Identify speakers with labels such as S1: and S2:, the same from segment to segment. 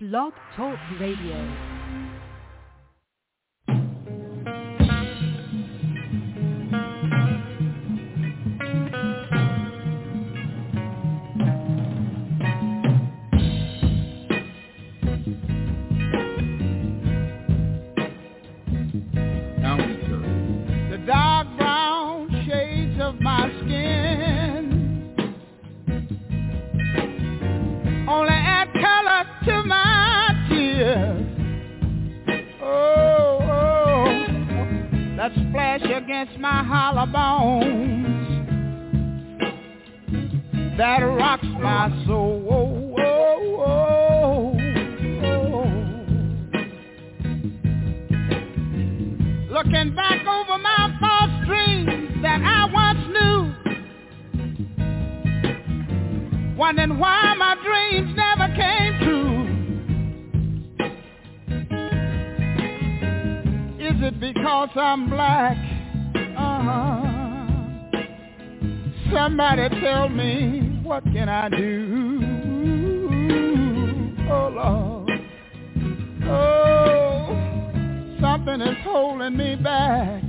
S1: Blog Talk Radio.
S2: Against my hollow bones that rocks my soul. Looking back over my false dreams that I once knew, wondering why my dreams never came true. Is it because I'm black? Somebody tell me, what can I do? Oh, Lord. Oh, something is holding me back.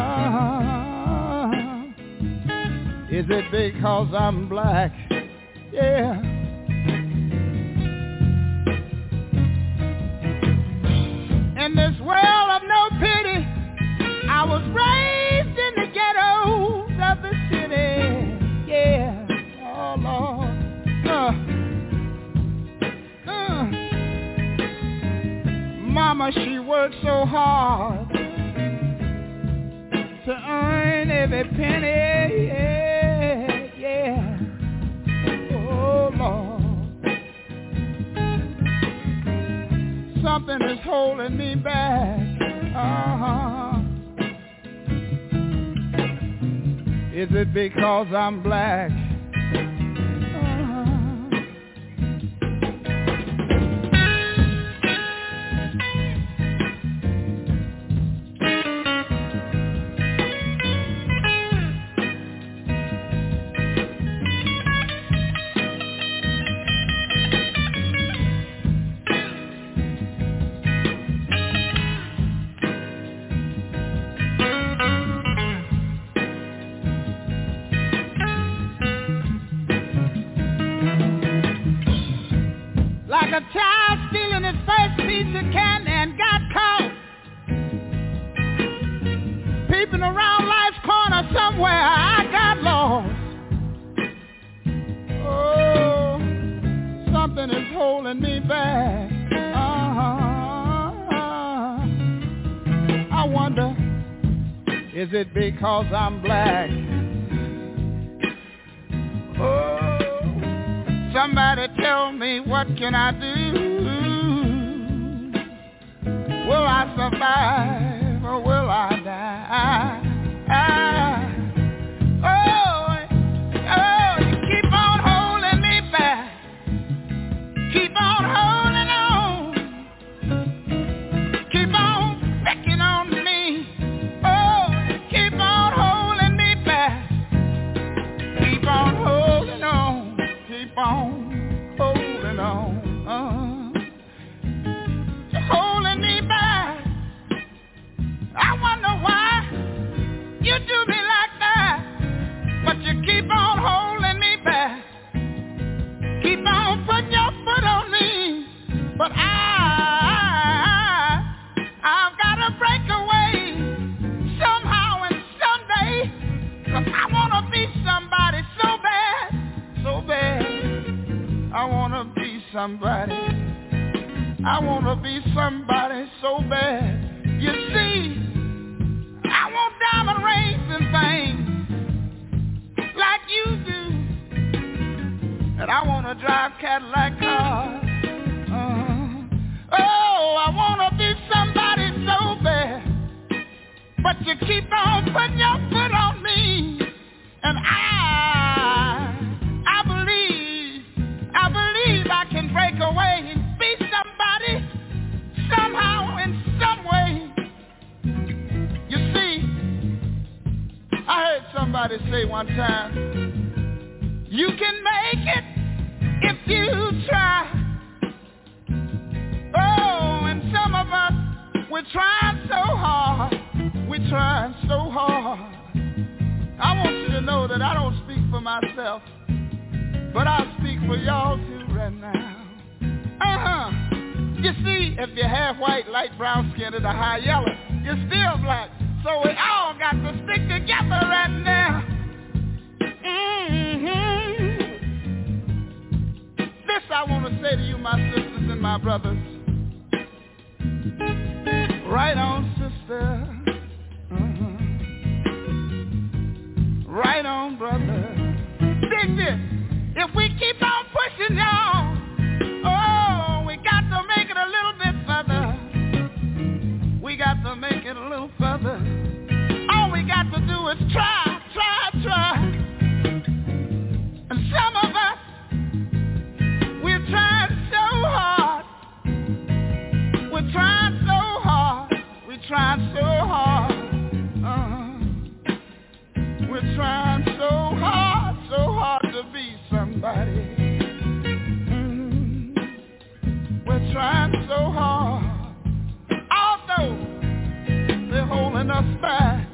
S2: Is it because I'm black? Yeah. In this world of no pity, I was raised in the ghettos of the city. Yeah, oh Lord. Mama, she worked so hard to earn every penny. Yeah. Oh Lord. Something is holding me back. Is it because I'm black? A child stealing his first piece of candy and got caught peeping around life's corner somewhere. I got lost. Oh, something is holding me back. I wonder, is it because I'm black? Oh, somebody tell me, what can I do? Will I survive or will I die? Oh, you keep on holding me back. Keep on holding on. Keep on picking on me. Oh, keep on holding me back. Keep on holding on. Keep on holding on, holding me back. I wonder why you do me like that, but you keep on holding me back. Keep on putting your foot on me, but I've got to break away somehow and someday, 'cause I want to be somebody so bad, so bad. I want to be somebody. I want to be somebody so bad. You see, I want diamond rings and things like you do. And I want to drive Cadillac cars. Oh, I want to be somebody so bad. But you keep on putting your foot on me. And I believe I can break away and be somebody somehow in some way. You see, I heard somebody say one time, you can make it if you try. We're trying so hard. We're trying so hard. I want you to know that I don't speak for myself, but I speak for y'all too right now. You see, if you're half white, light brown skinned, or high yellow, you're still black. So we all got to stick together right now. This I want to say to you, my sisters and my brothers. Right on, sister. Right on, brother. Dig this. If we keep on pushing, y'all, oh, we got to make it a little bit further. We got to make it a little further. All we got to do is try. And some of us, we're trying so hard. We're trying so hard. We're trying so hard. We're trying so hard to be somebody. We're trying so hard. Although they're holding us back.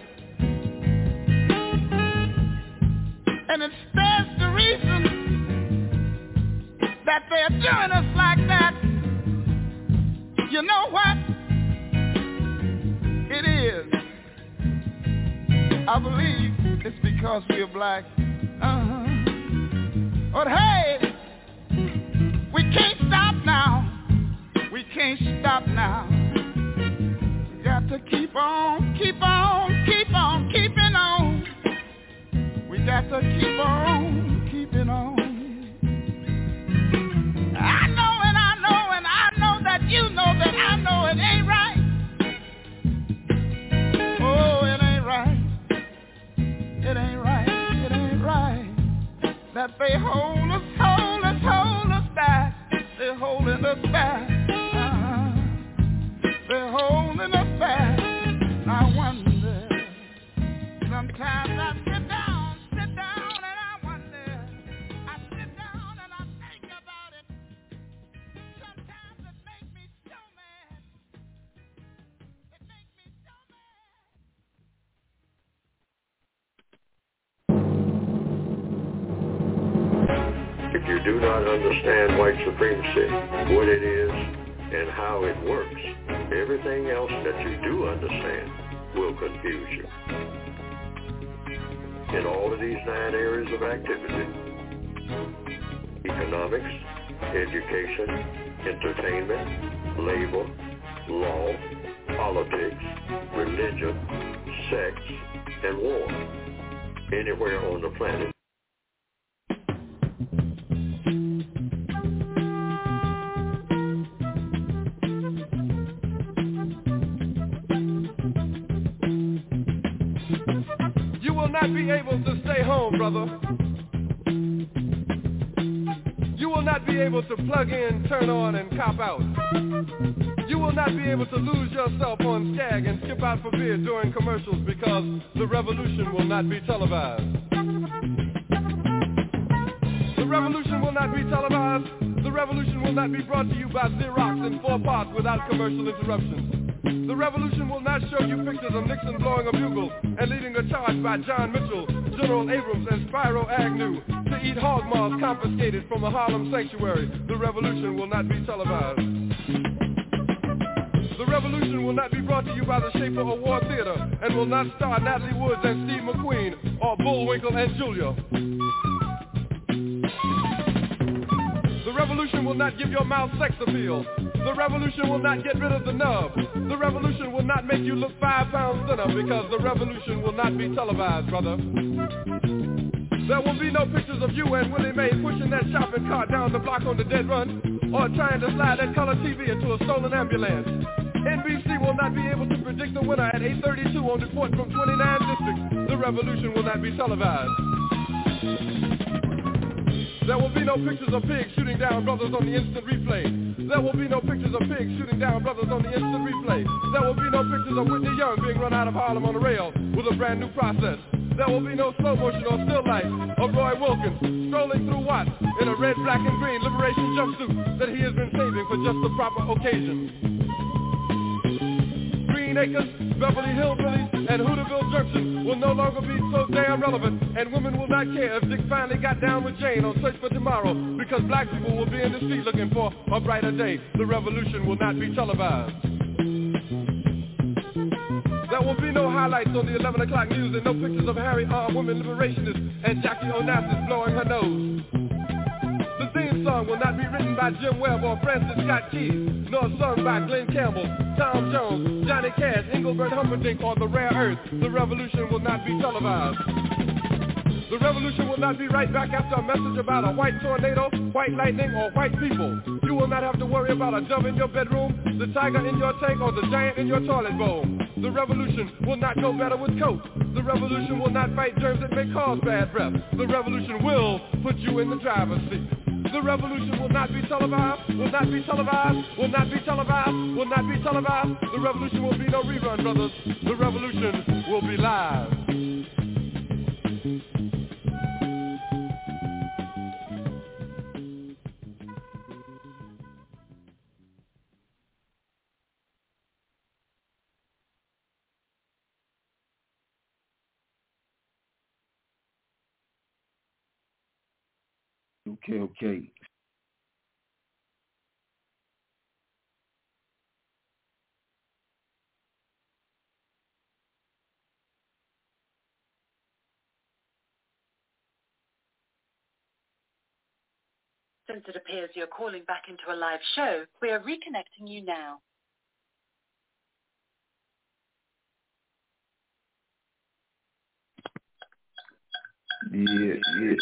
S2: And it stands to reason that they're doing us like that. You know what? It is. I believe it's because we're black. But hey, we can't stop now. We can't stop now. We got to keep on keeping on. We got to keep on keeping on. I know that you know that I know it ain't right. Oh, it ain't right. It ain't right. It ain't right. That they hold us back. They're holding us back. They're holding us back. I wonder. Sometimes I sit down and I wonder. I sit down and I think about it. Sometimes it makes me so mad. It makes me so
S1: mad. If you do not understand white supremacy, what it is, and how it works, everything else that you do understand will confuse you. In all of these 9 areas of activity: economics, education, entertainment, labor, law, politics, religion, sex, and war. Anywhere on the planet.
S3: You will not be able to stay home, brother. You will not be able to plug in, turn on, and cop out. You will not be able to lose yourself on Skag and skip out for beer during commercials because the revolution will not be televised. The revolution will not be televised. The revolution will not be brought to you by Xerox in 4 parts without commercial interruptions. The revolution will not show you pictures of Nixon blowing a bugle and leading a charge by John Mitchell, General Abrams, and Spyro Agnew to eat hog maws confiscated from a Harlem sanctuary. The revolution will not be televised. The revolution will not be brought to you by the Schaefer Award Theater and will not star Natalie Woods and Steve McQueen or Bullwinkle and Julia. The revolution will not give your mouth sex appeal. The revolution will not get rid of the nub. The revolution will not make you look 5 pounds thinner because the revolution will not be televised, brother. There will be no pictures of you and Willie Mae pushing that shopping cart down the block on the dead run or trying to slide that color TV into a stolen ambulance. NBC will not be able to predict the winner at 8:32 on report from 29 districts. The revolution will not be televised. There will be no pictures of pigs shooting down brothers on the instant replay. There will be no pictures of pigs shooting down brothers on the instant replay. There will be no pictures of Whitney Young being run out of Harlem on a rail with a brand new process. There will be no slow motion or still life of Roy Wilkins strolling through Watts in a red, black, and green liberation jumpsuit that he has been saving for just the proper occasion. Acres, Beverly Hillbillies, and Hooterville Junction will no longer be so damn relevant, and women will not care if Dick finally got down with Jane on Search for Tomorrow, because black people will be in the street looking for a brighter day. The revolution will not be televised. There will be no highlights on the 11 o'clock news and no pictures of Harry armed women liberationists and Jackie Onassis blowing her nose. The theme song will not be written by Jim Webb or Francis Scott Key, nor sung by Glenn Campbell, Tom Jones, Johnny Cash, Engelbert Humperdinck, or The Rare Earth. The revolution will not be televised. The revolution will not be right back after a message about a white tornado, white lightning, or white people. You will not have to worry about a dove in your bedroom, the tiger in your tank, or the giant in your toilet bowl. The revolution will not go better with Coke. The revolution will not fight germs that may cause bad breath. The revolution will put you in the driver's seat. The revolution will not be televised, will not be televised, will not be televised, will not be televised. The revolution will be no rerun, brothers. The revolution will be live.
S4: Okay.
S5: Since it appears you're calling back into a live show, we are reconnecting you now.
S4: Yeah.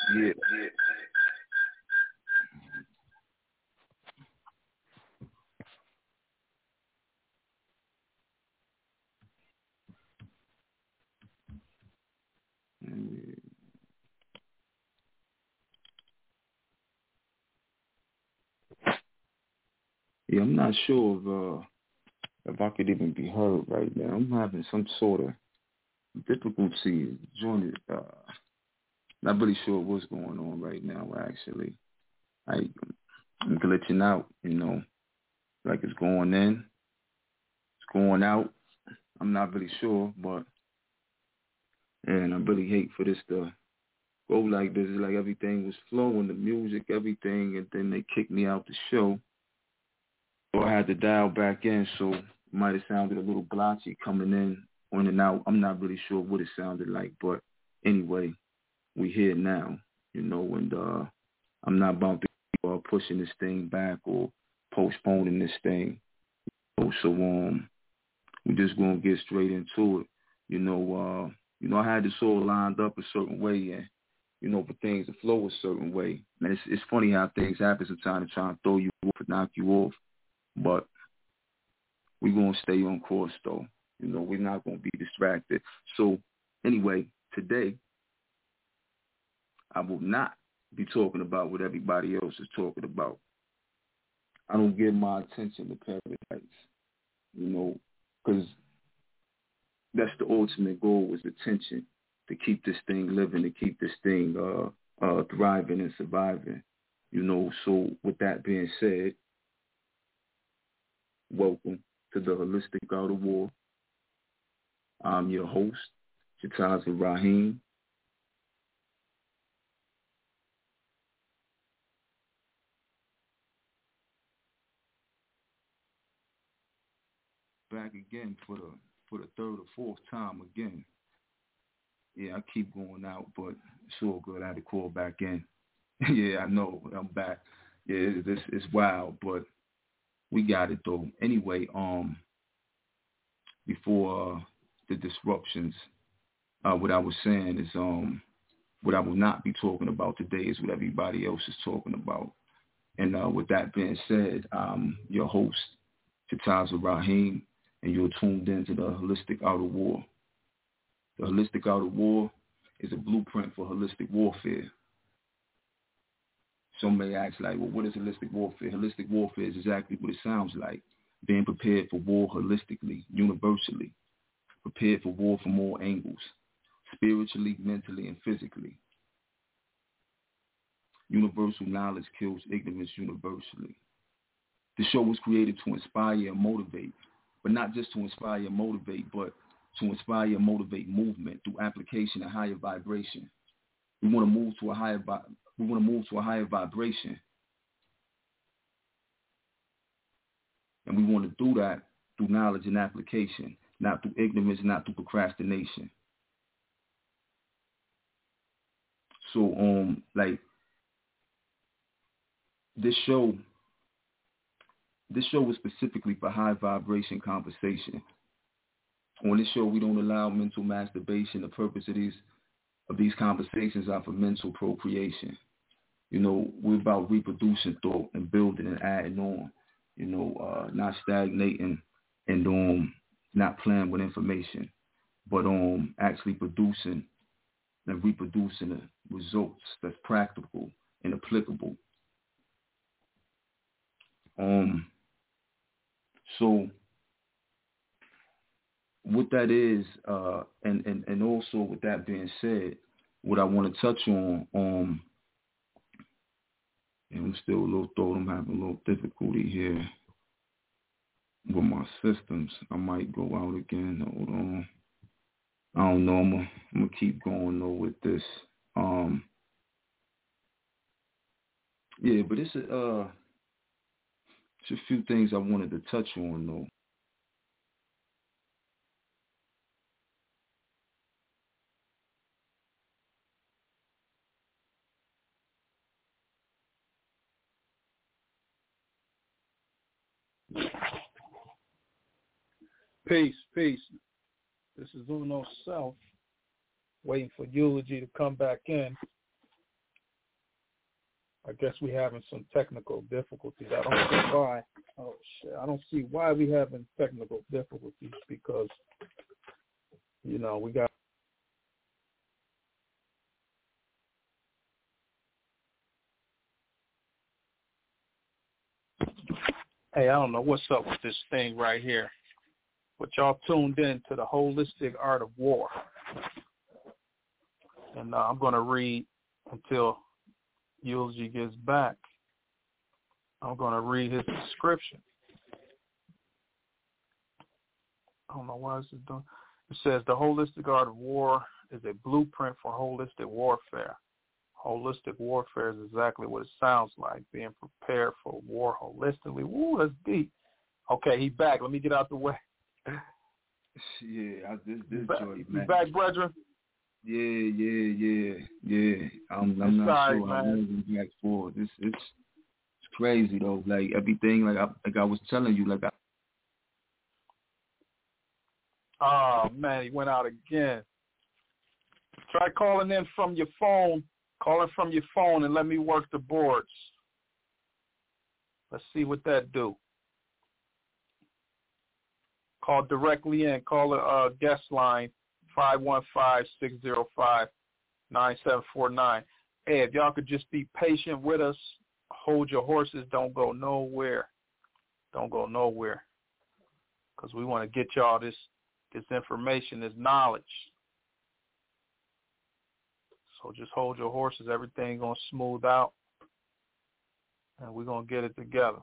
S4: Yeah, I'm not sure if I could even be heard right now. I'm having some sort of difficulty joining. Not really sure what's going on right now, actually. I'm glitching out, like it's going in, it's going out. I'm not really sure, and I really hate for this to go like this. It's like everything was flowing, the music, everything, and then they kicked me out the show. So I had to dial back in, so it might have sounded a little blotchy coming in and out. I'm not really sure what it sounded like, but anyway, we here now, and I'm not about to keep pushing this thing back or postponing this thing. So we're just gonna get straight into it. I had this all lined up a certain way, and for things to flow a certain way. And it's funny how things happen sometimes to try and throw you off and knock you off. But we're going to stay on course, though. We're not going to be distracted. So, anyway, today, I will not be talking about what everybody else is talking about. I don't give my attention to paradise, because that's the ultimate goal, is attention, to keep this thing living, to keep this thing thriving and surviving. So with that being said, welcome to the Holistic Art of War. I'm your host, Chitaza Rahim. Back again for the third or fourth time again. Yeah, I keep going out, but it's all good. I had to call back in. Yeah, I know. I'm back. Yeah, it's wild, but we got it though. Anyway, before the disruptions, what I was saying is what I will not be talking about today is what everybody else is talking about. And with that being said, I'm your host, Chitaza Rahim, and you're tuned into the Holistic Art of War. The Holistic Art of War is a blueprint for holistic warfare. Some may ask, like, well, what is holistic warfare? Holistic warfare is exactly what it sounds like. Being prepared for war holistically, universally. Prepared for war from all angles. Spiritually, mentally, and physically. Universal knowledge kills ignorance universally. The show was created to inspire and motivate, but not just to inspire and motivate, but to inspire and motivate movement through application and higher vibration. We want to move to a higher vibration, and we want to do that through knowledge and application, not through ignorance, not through procrastination. So, like this show is specifically for high vibration conversation. On this show, we don't allow mental masturbation. The purpose of these conversations are for mental procreation. You know, we're about reproducing thought and building and adding on. You know, not stagnating and not playing with information, but actually producing and reproducing the results that's practical and applicable. So what that is, and also with that being said, what I want to touch on, and I'm still a little thought, I'm having a little difficulty here with my systems. I might go out again. Hold on. I don't know. I'm gonna keep going though with this. Yeah, but it's a few things I wanted to touch on though.
S6: Peace. This is Uno Self, waiting for Eulogy to come back in. I guess we're having some technical difficulties. I don't see why. Oh, shit. I don't see why we having technical difficulties because, you know, we got. Hey, I don't know what's up with this thing right here. But y'all tuned in to the Holistic Art of War. And I'm going to read until Eulogy gets back. I'm going to read his description. I don't know why this is done. It says the Holistic Art of War is a blueprint for holistic warfare. Holistic warfare is exactly what it sounds like, being prepared for war holistically. Woo, that's deep. Okay, he back. Let me get out the way.
S4: Yeah, this joy,
S6: man. You back, brethren?
S4: Yeah. I'm not
S6: sorry,
S4: sure how long we're back for. It's crazy though. Like everything, like I was telling you, like
S6: oh man, he went out again. Try calling in from your phone. Calling from your phone and let me work the boards. Let's see what that do. Call directly in. Call the guest line, 515-605-9749. Hey, if y'all could just be patient with us, hold your horses, don't go nowhere. Don't go nowhere. Because we want to get y'all this information, this knowledge. So just hold your horses. Everything going to smooth out. And we're going to get it together.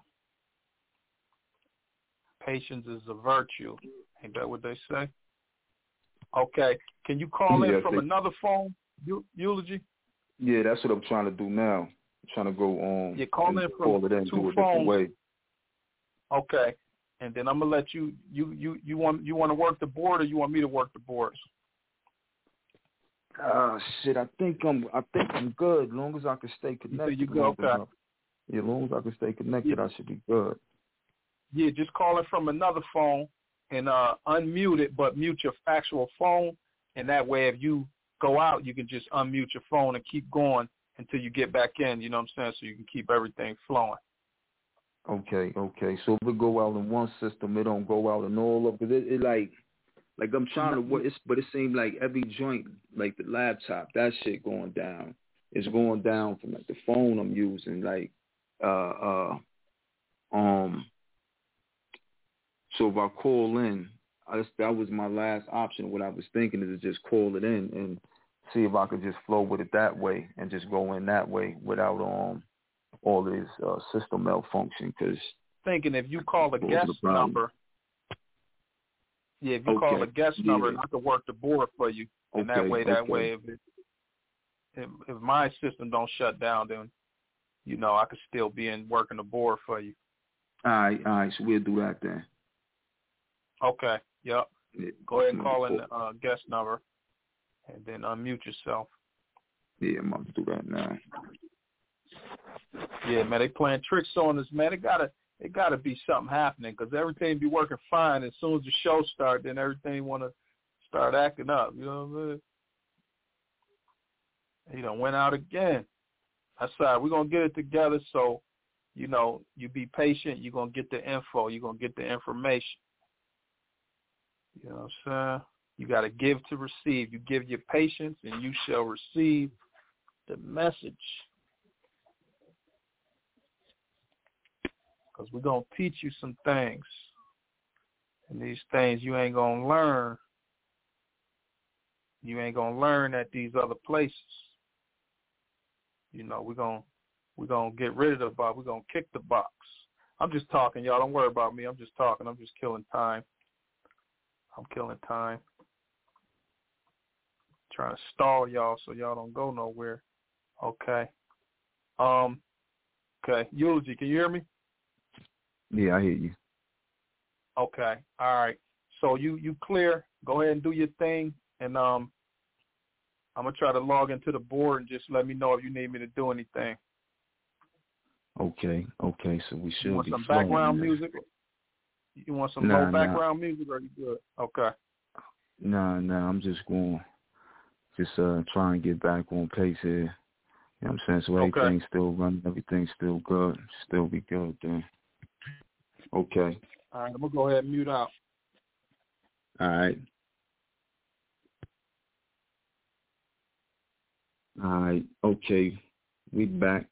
S6: Patience is a virtue. Ain't that what they say? Okay. Can you call in from another phone, Eulogy?
S4: Yeah, that's what I'm trying to do now. I'm trying to go on.
S6: Yeah, call in from two phones. Way. Okay. And then I'm going to let you want to work the board or you want me to work the boards?
S4: Shit, I think I'm good. As long as I can stay connected.
S6: You go, okay.
S4: Yeah, as long as I can stay connected, I should be good.
S6: Yeah, just call it from another phone and unmute it, but mute your actual phone. And that way, if you go out, you can just unmute your phone and keep going until you get back in, you know what I'm saying, so you can keep everything flowing.
S4: Okay. So if it go out in one system, it don't go out in all of it. It like I'm trying to work, but it seems like every joint, like the laptop, that shit going down. It's going down from like the phone I'm using, like So if I call in, that was my last option. What I was thinking is to just call it in and see if I could just flow with it that way and just go in that way without all this system malfunction. Cause
S6: thinking if you call the guest number, Yeah, if you call a guest number, I can work the board for you. And that way, if my system don't shut down, then, I could still be working the board for you.
S4: All right, so we'll do that then.
S6: Okay, yep. Yeah. Go ahead and call in the guest number, and then unmute yourself.
S4: Yeah, I'm about to do that now.
S6: Yeah, man, they playing tricks on us, man. It gotta be something happening, because everything be working fine. As soon as the show starts, then everything want to start acting up. You know what I mean? He done went out again. That's right. We're going to get it together, so, you be patient. You're going to get the info. You're going to get the information. You know what I'm saying? You got to give to receive. You give your patience, and you shall receive the message. Because we're going to teach you some things. And these things you ain't going to learn. You ain't going to learn at these other places. We're gonna get rid of the box. We're going to kick the box. I'm just talking, y'all. Don't worry about me. I'm just talking. I'm just killing time. I'm killing time. Trying to stall y'all so y'all don't go nowhere. Okay. Okay. Eulogy, can you hear me?
S4: Yeah, I hear you.
S6: Okay. All right. So you clear. Go ahead and do your thing. And I'm going to try to log into the board and just let me know if you need me to do anything.
S4: Okay. So we should be flowing.
S6: You want some background music? You want some low background music, or are you good? Okay.
S4: Nah, I'm just going to try and get back on pace here. You know what I'm saying? So everything's still running. Everything's still good. Still be good then. Okay.
S6: All right, I'm going to go ahead and mute out.
S4: All right. All right, okay, we back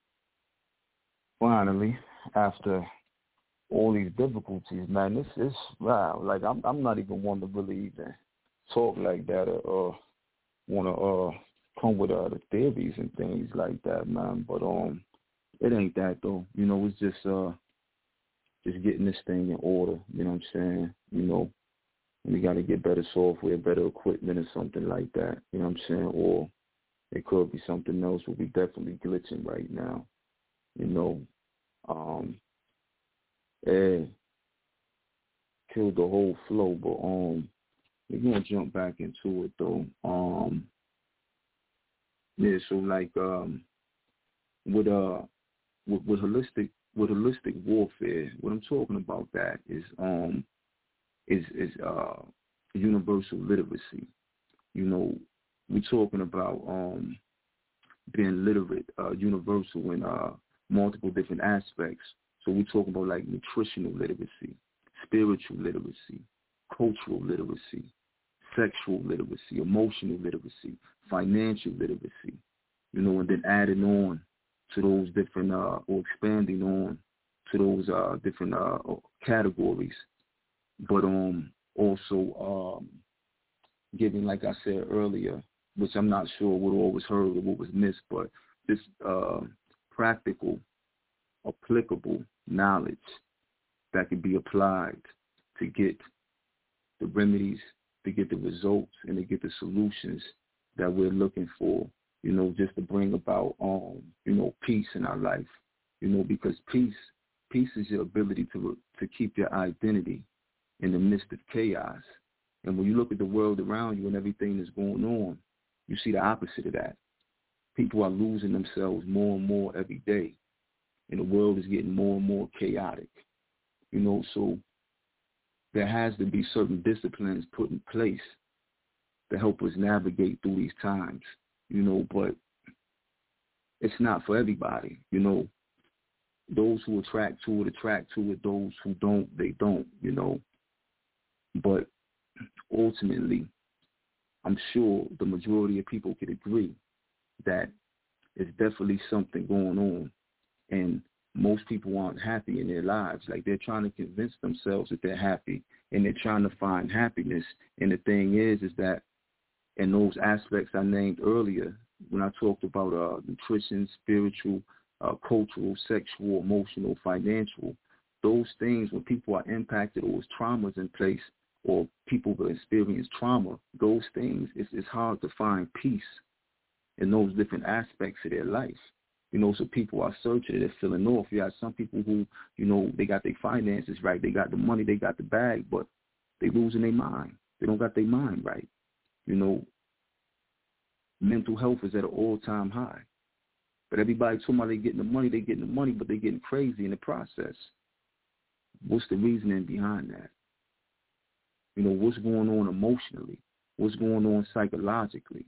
S4: finally after all these difficulties, man. This is wow. Like I'm not even one to really even talk like that or want to come with the theories and things like that, man. But it ain't that though. It's just getting this thing in order. You know what I'm saying? We got to get better software, better equipment, or something like that. You know what I'm saying? Or it could be something else, but we definitely glitching right now. Killed the whole flow, but we're gonna jump back into it though. Yeah, so like with holistic warfare, what I'm talking about that is universal literacy. We're talking about being literate, universal in multiple different aspects. So we're talking about like nutritional literacy, spiritual literacy, cultural literacy, sexual literacy, emotional literacy, financial literacy, and then adding on to those different or expanding on to those different categories, but also giving, like I said earlier, which I'm not sure what all was heard or what was missed, but this practical, applicable knowledge that can be applied to get the remedies, to get the results, and to get the solutions that we're looking for, just to bring about, peace in our life, because peace is your ability to keep your identity in the midst of chaos. And when you look at the world around you and everything that's going on, you see the opposite of that. People are losing themselves more and more every day, and the world is getting more and more chaotic. So there has to be certain disciplines put in place to help us navigate through these times, but it's not for everybody. Those who attract to it, those who don't, they don't, But ultimately, I'm sure the majority of people could agree that it's definitely something going on, and most people aren't happy in their lives. Like, they're trying to convince themselves that they're happy, and they're trying to find happiness. And the thing is that in those aspects I named earlier, when I talked about nutrition, spiritual, cultural, sexual, emotional, financial, those things, when people are impacted or there's traumas in place, or people who experience trauma, those things, it's hard to find peace in those different aspects of their life. So people are searching, they're feeling off. You have some people who, they got their finances right, they got the money, they got the bag, but they losing their mind. They don't got their mind right. Mental health is at an all-time high. But everybody talking about they getting the money, but they getting crazy in the process. What's the reasoning behind that? What's going on emotionally? What's going on psychologically?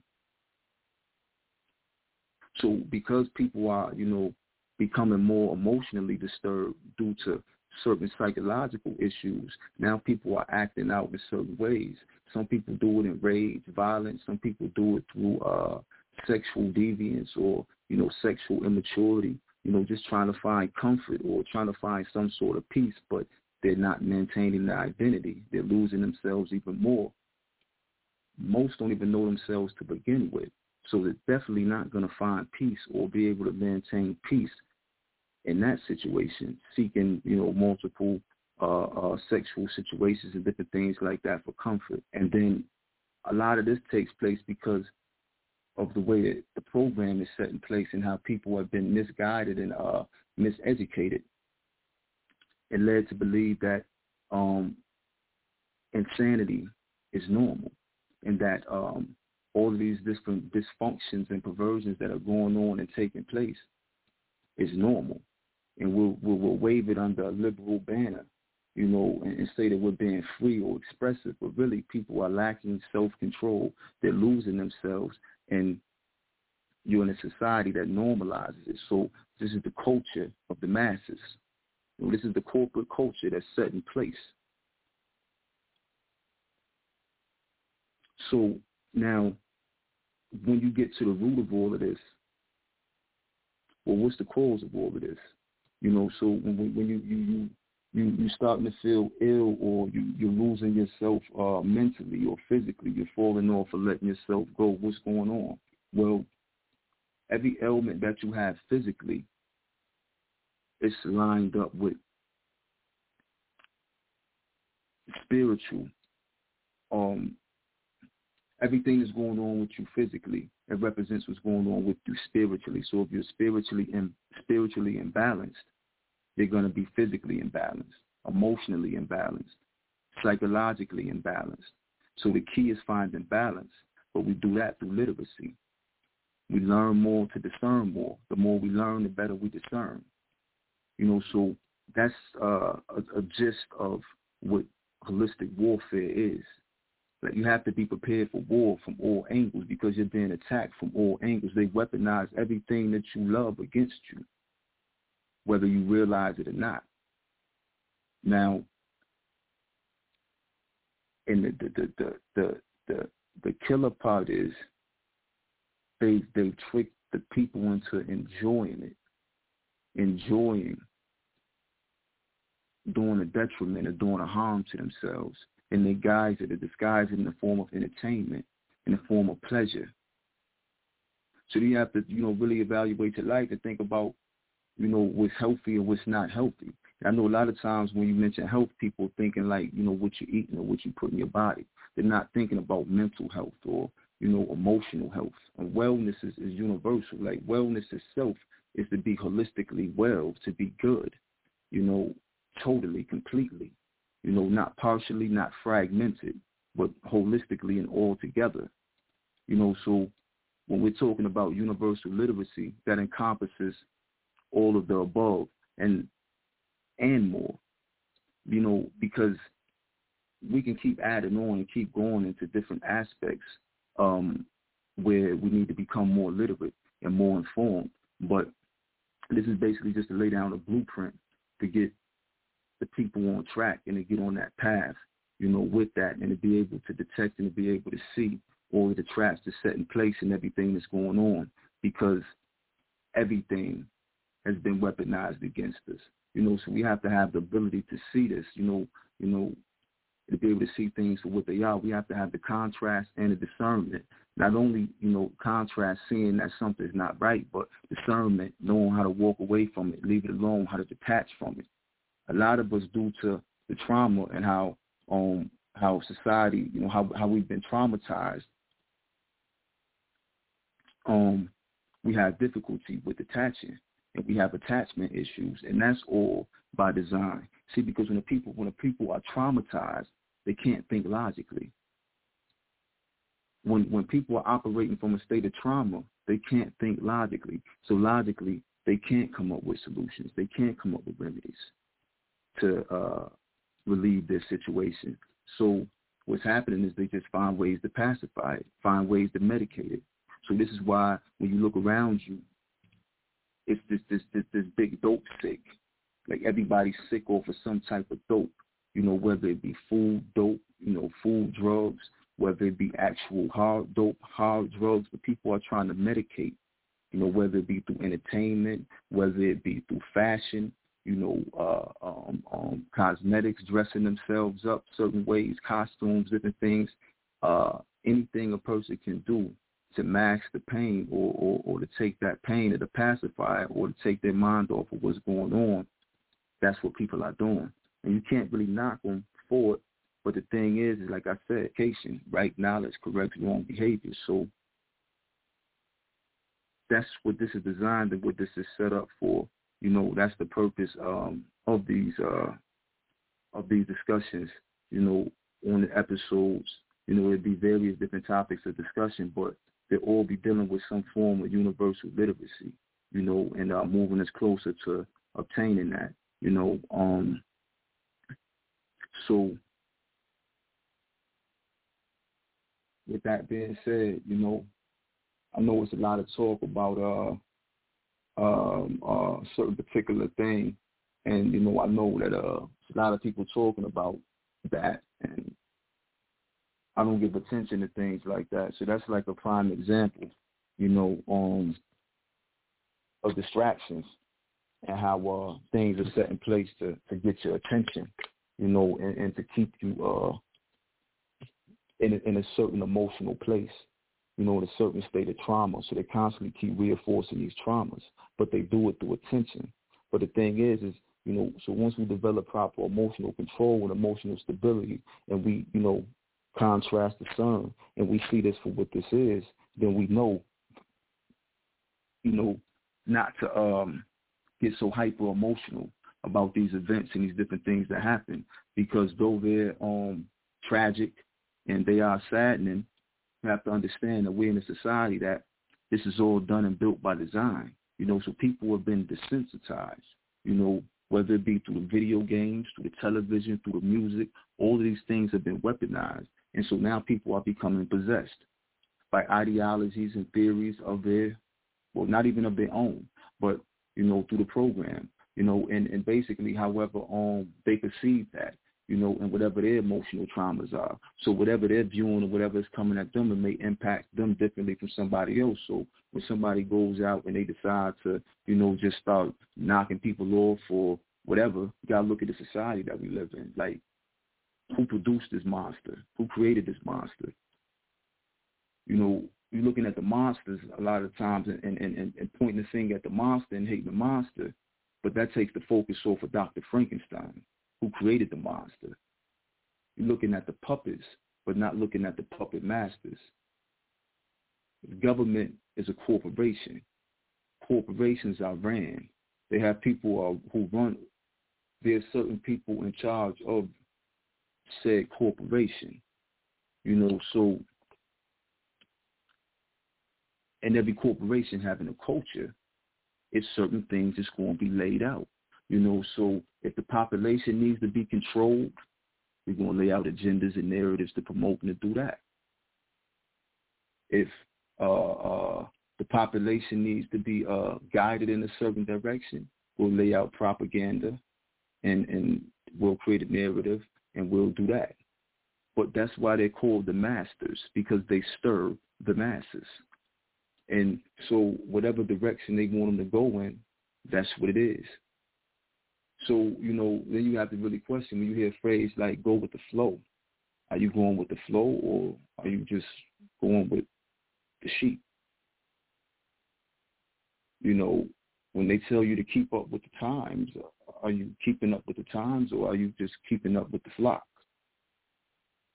S4: So because people are, becoming more emotionally disturbed due to certain psychological issues, now people are acting out in certain ways. Some people do it in rage, violence. Some people do it through sexual deviance or, sexual immaturity, just trying to find comfort or trying to find some sort of peace, but they're not maintaining their identity. They're losing themselves even more. Most don't even know themselves to begin with. So they're definitely not going to find peace or be able to maintain peace in that situation, seeking, multiple sexual situations and different things like that for comfort. And then a lot of this takes place because of the way that the program is set in place and how people have been misguided and miseducated. It led to believe that insanity is normal and that all of these different dysfunctions and perversions that are going on and taking place is normal. And we'll wave it under a liberal banner, and say that we're being free or expressive, but really people are lacking self-control. They're losing themselves, and you're in a society that normalizes it. So this is the culture of the masses. This is the corporate culture that's set in place. So now, when you get to the root of all of this, well, what's the cause of all of this? So when you starting to feel ill or you're losing yourself mentally or physically, you're falling off or letting yourself go, what's going on? Well, every ailment that you have physically is lined up with spiritual. Everything that's going on with you physically, it represents what's going on with you spiritually. So if you're spiritually imbalanced, you're going to be physically imbalanced, emotionally imbalanced, psychologically imbalanced. So the key is finding balance, but we do that through literacy. We learn more to discern more. The more we learn, the better we discern. So that's a gist of what holistic warfare is. Like, you have to be prepared for war from all angles because you're being attacked from all angles. They weaponize everything that you love against you, whether you realize it or not. Now, and the killer part is they trick the people into enjoying doing a detriment or doing a harm to themselves. And they disguise it in the form of entertainment, in the form of pleasure. So you have to, really evaluate your life and think about, what's healthy and what's not healthy. I know a lot of times when you mention health, people thinking like, what you're eating or what you put in your body. They're not thinking about mental health or, emotional health. And wellness is universal. Like, wellness itself is to be holistically well, to be good, totally, completely. Not partially, not fragmented, but holistically and all together. So when we're talking about universal literacy, that encompasses all of the above and more, because we can keep adding on and keep going into different aspects where we need to become more literate and more informed. But this is basically just to lay down a blueprint to get the people on track and to get on that path, with that, and to be able to detect and to be able to see all of the traps that's set in place and everything that's going on, because everything has been weaponized against us. So we have to have the ability to see this, to be able to see things for what they are. We have to have the contrast and the discernment. Not only, contrast, seeing that something's not right, but discernment, knowing how to walk away from it, leave it alone, how to detach from it. A lot of us, due to the trauma and how how society, how we've been traumatized, we have difficulty with attaching, and we have attachment issues, and that's all by design. See, because when the people are traumatized, they can't think logically. When people are operating from a state of trauma, they can't think logically. So logically, they can't come up with solutions. They can't come up with remedies to relieve their situation. So what's happening is they just find ways to pacify it, find ways to medicate it. So this is why when you look around you, it's this big dope sick. Like everybody's sick off of some type of dope, whether it be food dope, food drugs, whether it be actual hard dope, hard drugs. But people are trying to medicate, whether it be through entertainment, whether it be through fashion, cosmetics, dressing themselves up certain ways, costumes, different things, anything a person can do to mask the pain or to take that pain or to pacify it or to take their mind off of what's going on. That's what people are doing. And you can't really knock them for it. But the thing is like I said, education, right knowledge, corrects wrong behavior. So that's what this is designed and what this is set up for. That's the purpose of these discussions, on the episodes. It'd be various different topics of discussion, but they'll all be dealing with some form of universal literacy, and moving us closer to obtaining that, So with that being said, I know it's a lot of talk about a certain particular thing, and I know that a lot of people talking about that, and I don't give attention to things like that. So that's like a prime example, of distractions and how things are set in place to get your attention, and to keep you in a certain emotional place, in a certain state of trauma. So they constantly keep reinforcing these traumas, but they do it through attention. But the thing is, so once we develop proper emotional control and emotional stability, and we, contrast the sun, and we see this for what this is, then we know, not to get so hyper emotional about these events and these different things that happen, because though they're tragic and they are saddening, you have to understand that we're in a society that this is all done and built by design. So people have been desensitized, whether it be through the video games, through the television, through the music. All of these things have been weaponized. And so now people are becoming possessed by ideologies and theories of their, well, not even of their own, but, through the program, and basically however they perceive that, and whatever their emotional traumas are. So whatever they're viewing or whatever is coming at them, it may impact them differently from somebody else. So when somebody goes out and they decide to, just start knocking people off or whatever, you got to look at the society that we live in. Like, who produced this monster? Who created this monster? You're looking at the monsters a lot of times and pointing the finger at the monster and hating the monster, but that takes the focus off of Dr. Frankenstein, who created the monster. You're looking at the puppets, but not looking at the puppet masters. The government is a corporation. Corporations are ran. They have people who run. There's certain people in charge of said corporation. So, and every corporation having a culture, it's certain things that's going to be laid out. So if the population needs to be controlled, we're going to lay out agendas and narratives to promote and to do that. If the population needs to be guided in a certain direction, we'll lay out propaganda and we'll create a narrative and we'll do that. But that's why they're called the masters, because they stir the masses. And so whatever direction they want them to go in, that's what it is. So, then you have to really question when you hear a phrase like go with the flow. Are you going with the flow, or are you just going with the sheep? When they tell you to keep up with the times, are you keeping up with the times, or are you just keeping up with the flock?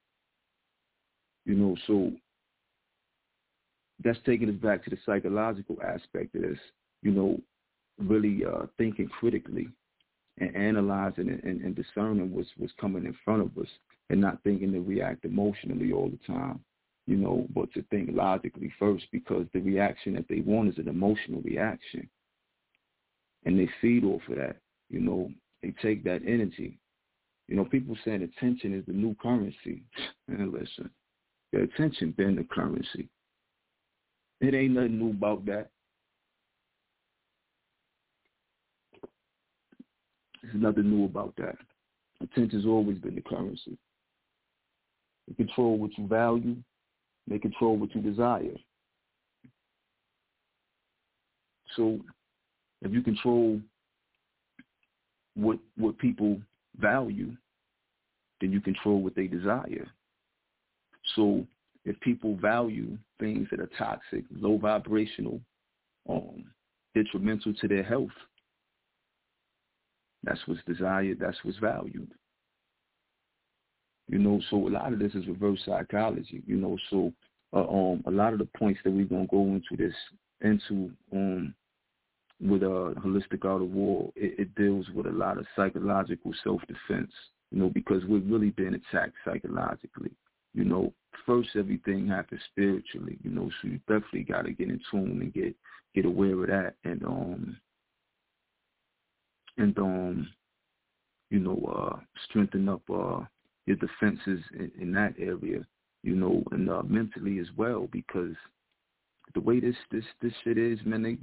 S4: So that's taking us back to the psychological aspect of this, really thinking critically and analyzing and discerning what's coming in front of us, and not thinking to react emotionally all the time, but to think logically first, because the reaction that they want is an emotional reaction. And they feed off of that, they take that energy. People saying attention is the new currency. And listen, the attention been the currency. It ain't nothing new about that. There's nothing new about that. Attention's always been the currency. They control what you value. They control what you desire. So if you control what people value, then you control what they desire. So if people value things that are toxic, low vibrational, detrimental to their health, that's what's desired, that's what's valued. So a lot of this is reverse psychology, so a lot of the points that we're going to go into with Holistic Art of War, it deals with a lot of psychological self-defense, because we're really being attacked psychologically. First everything happens spiritually, so you definitely got to get in tune and get aware of that, and strengthen up your defenses in that area, and mentally as well, because the way this shit is, man,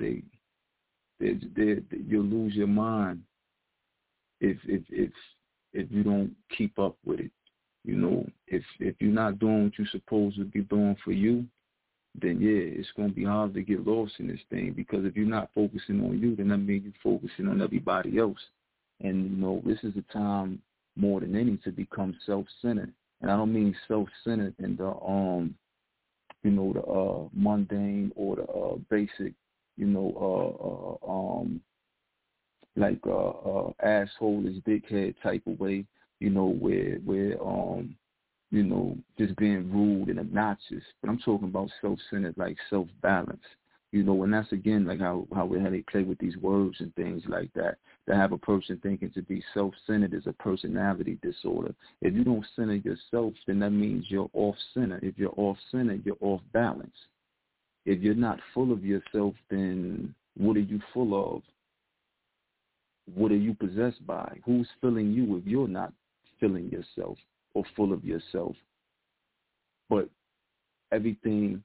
S4: you'll lose your mind if you don't keep up with it. If you're not doing what you're supposed to be doing for you, then it's going to be hard to get lost in this thing, because if you're not focusing on you, then that means you're focusing on everybody else. And, this is the time more than any to become self-centered. And I don't mean self-centered in the, the mundane or the basic, asshole-ish dickhead type of way, where just being rude and obnoxious. But I'm talking about self-centered, like self-balance, and that's, again, like how they play with these words and things like that, to have a person thinking to be self-centered is a personality disorder. If you don't center yourself, then that means you're off-center. If you're off-center, you're off-balance. If you're not full of yourself, then what are you full of? What are you possessed by? Who's filling you if you're not filling yourself or full of yourself? But everything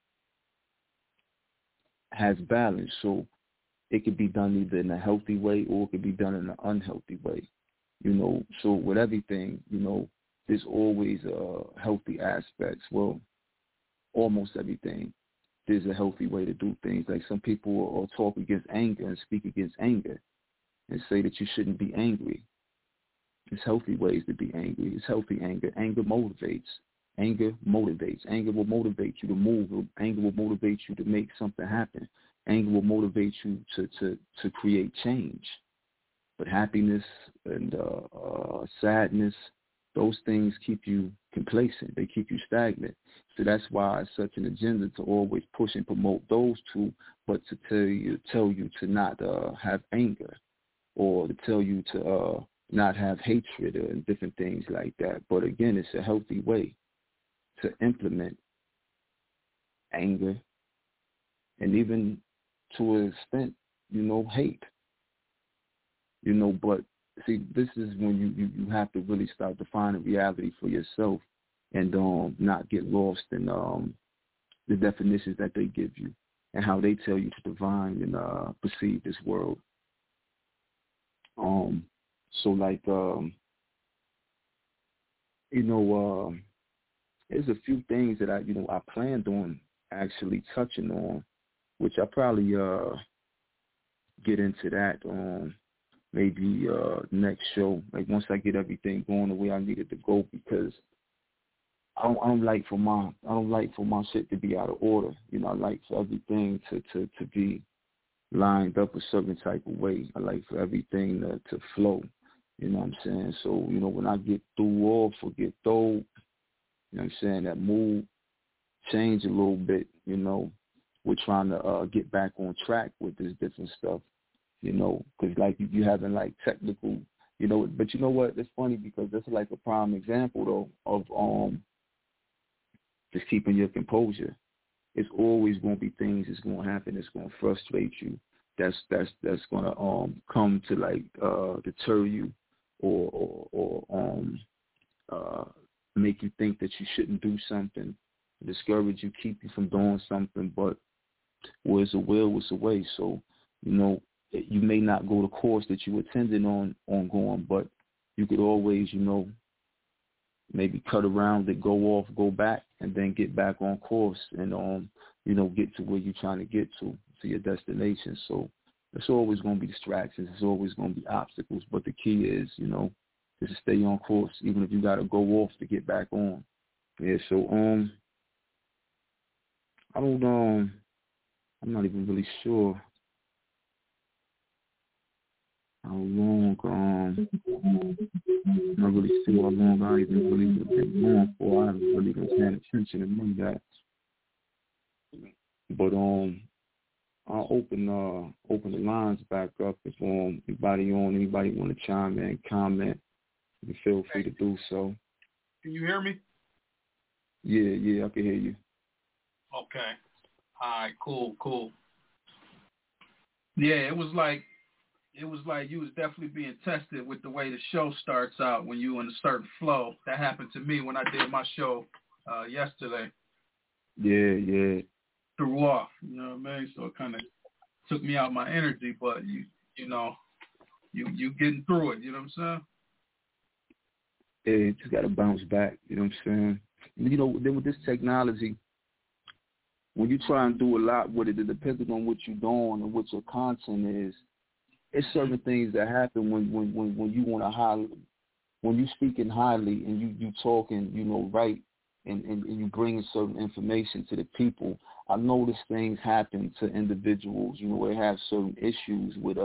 S4: has balance, so it could be done either in a healthy way or it could be done in an unhealthy way. So with everything, there's always healthy aspects. Well, almost everything. There's a healthy way to do things. Like some people will talk against anger and speak against anger and say that you shouldn't be angry. There's healthy ways to be angry. It's healthy anger. Anger motivates. Anger motivates. Anger will motivate you to move. Anger will motivate you to make something happen. Anger will motivate you to create change. But happiness and sadness, those things keep you complacent. They keep you stagnant. So that's why it's such an agenda to always push and promote those two, but to tell you to not have anger, or to tell you to not have hatred and different things like that. But again, it's a healthy way to implement anger, and even to an extent, hate. But see, this is when you have to really start defining reality for yourself, and not get lost in the definitions that they give you and how they tell you to divine and perceive this world. So like, there's a few things that I planned on actually touching on, which I'll probably get into that maybe next show, like once I get everything going the way I need it to go, because I don't like for my shit to be out of order. I like for everything to be lined up a certain type of way. I like for everything to flow. You know what I'm saying? So, when I get through off or get through, You know what I'm saying? That mood change a little bit, you know. We're trying to get back on track with this different stuff, you know, because like you having like technical, you know, but you know what? It's funny because that's like a prime example though of just keeping your composure. It's always going to be things that's going to happen that's going to frustrate you. That's going to come to like deter you or make you think that you shouldn't do something, discourage you, keep you from doing something. But where it's a will, it's a way. So, you know, you may not go the course that you intended on going, but you could always, you know, maybe cut around it, go off, go back, and then get back on course and, you know, get to where you're trying to get to your destination. So there's always going to be distractions. There's always going to be obstacles. But the key is, you know, is to stay on course, even if you got to go off to get back on. Yeah, so, I'm not even really sure how long, I'm not really sure how long I even really been going for. I haven't really been paying attention to none of that. But I'll open the lines back up if anybody want to chime in, comment, you can feel free to do so.
S6: Can you hear me?
S4: Yeah, I can hear you.
S6: Okay. All right, cool. Yeah, it was like you was definitely being tested with the way the show starts out when you in a certain flow. That happened to me when I did my show yesterday.
S4: Yeah.
S6: Threw off, you know what I mean? So it kind of took me out my energy, but you know, you getting through it, you know what I'm saying?
S4: Yeah, you just got to bounce back, you know what I'm saying? You know, then with this technology, when you try and do a lot with it, depending on what you're doing and what your content is, it's certain things that happen when you want to when you speaking highly and you talking, you know, right, and you bringing certain information to the people. I notice things happen to individuals, you know, they have certain issues with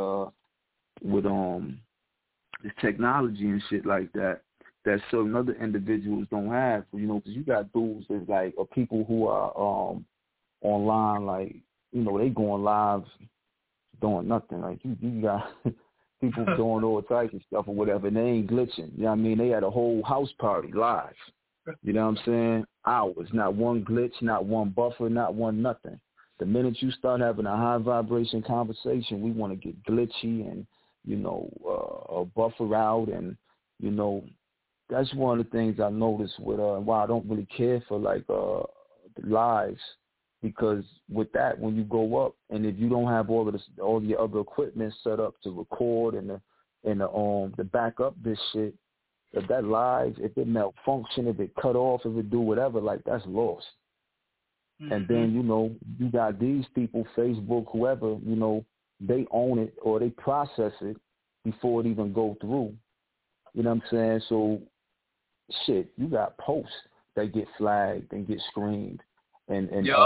S4: this technology and shit like that certain other individuals don't have, you know, because you got dudes that like or people who are online, like, you know, they going live doing nothing. Like you got people doing all types of stuff or whatever, and they ain't glitching. You know what I mean? They had a whole house party live. You know what I'm saying? Hours, not one glitch, not one buffer, not one nothing. The minute you start having a high vibration conversation, we want to get glitchy and, you know, buffer out, and, you know, that's one of the things I noticed with why I don't really care for like the lives. Because with that, when you go up, and if you don't have all your other equipment set up to record and the back up this shit, if that live, if it malfunction, if it cut off, if it do whatever, like that's lost. Mm-hmm. And then, you know, you got these people, Facebook, whoever, you know, they own it or they process it before it even go through. You know what I'm saying? So, shit, you got posts that get flagged and get screened. And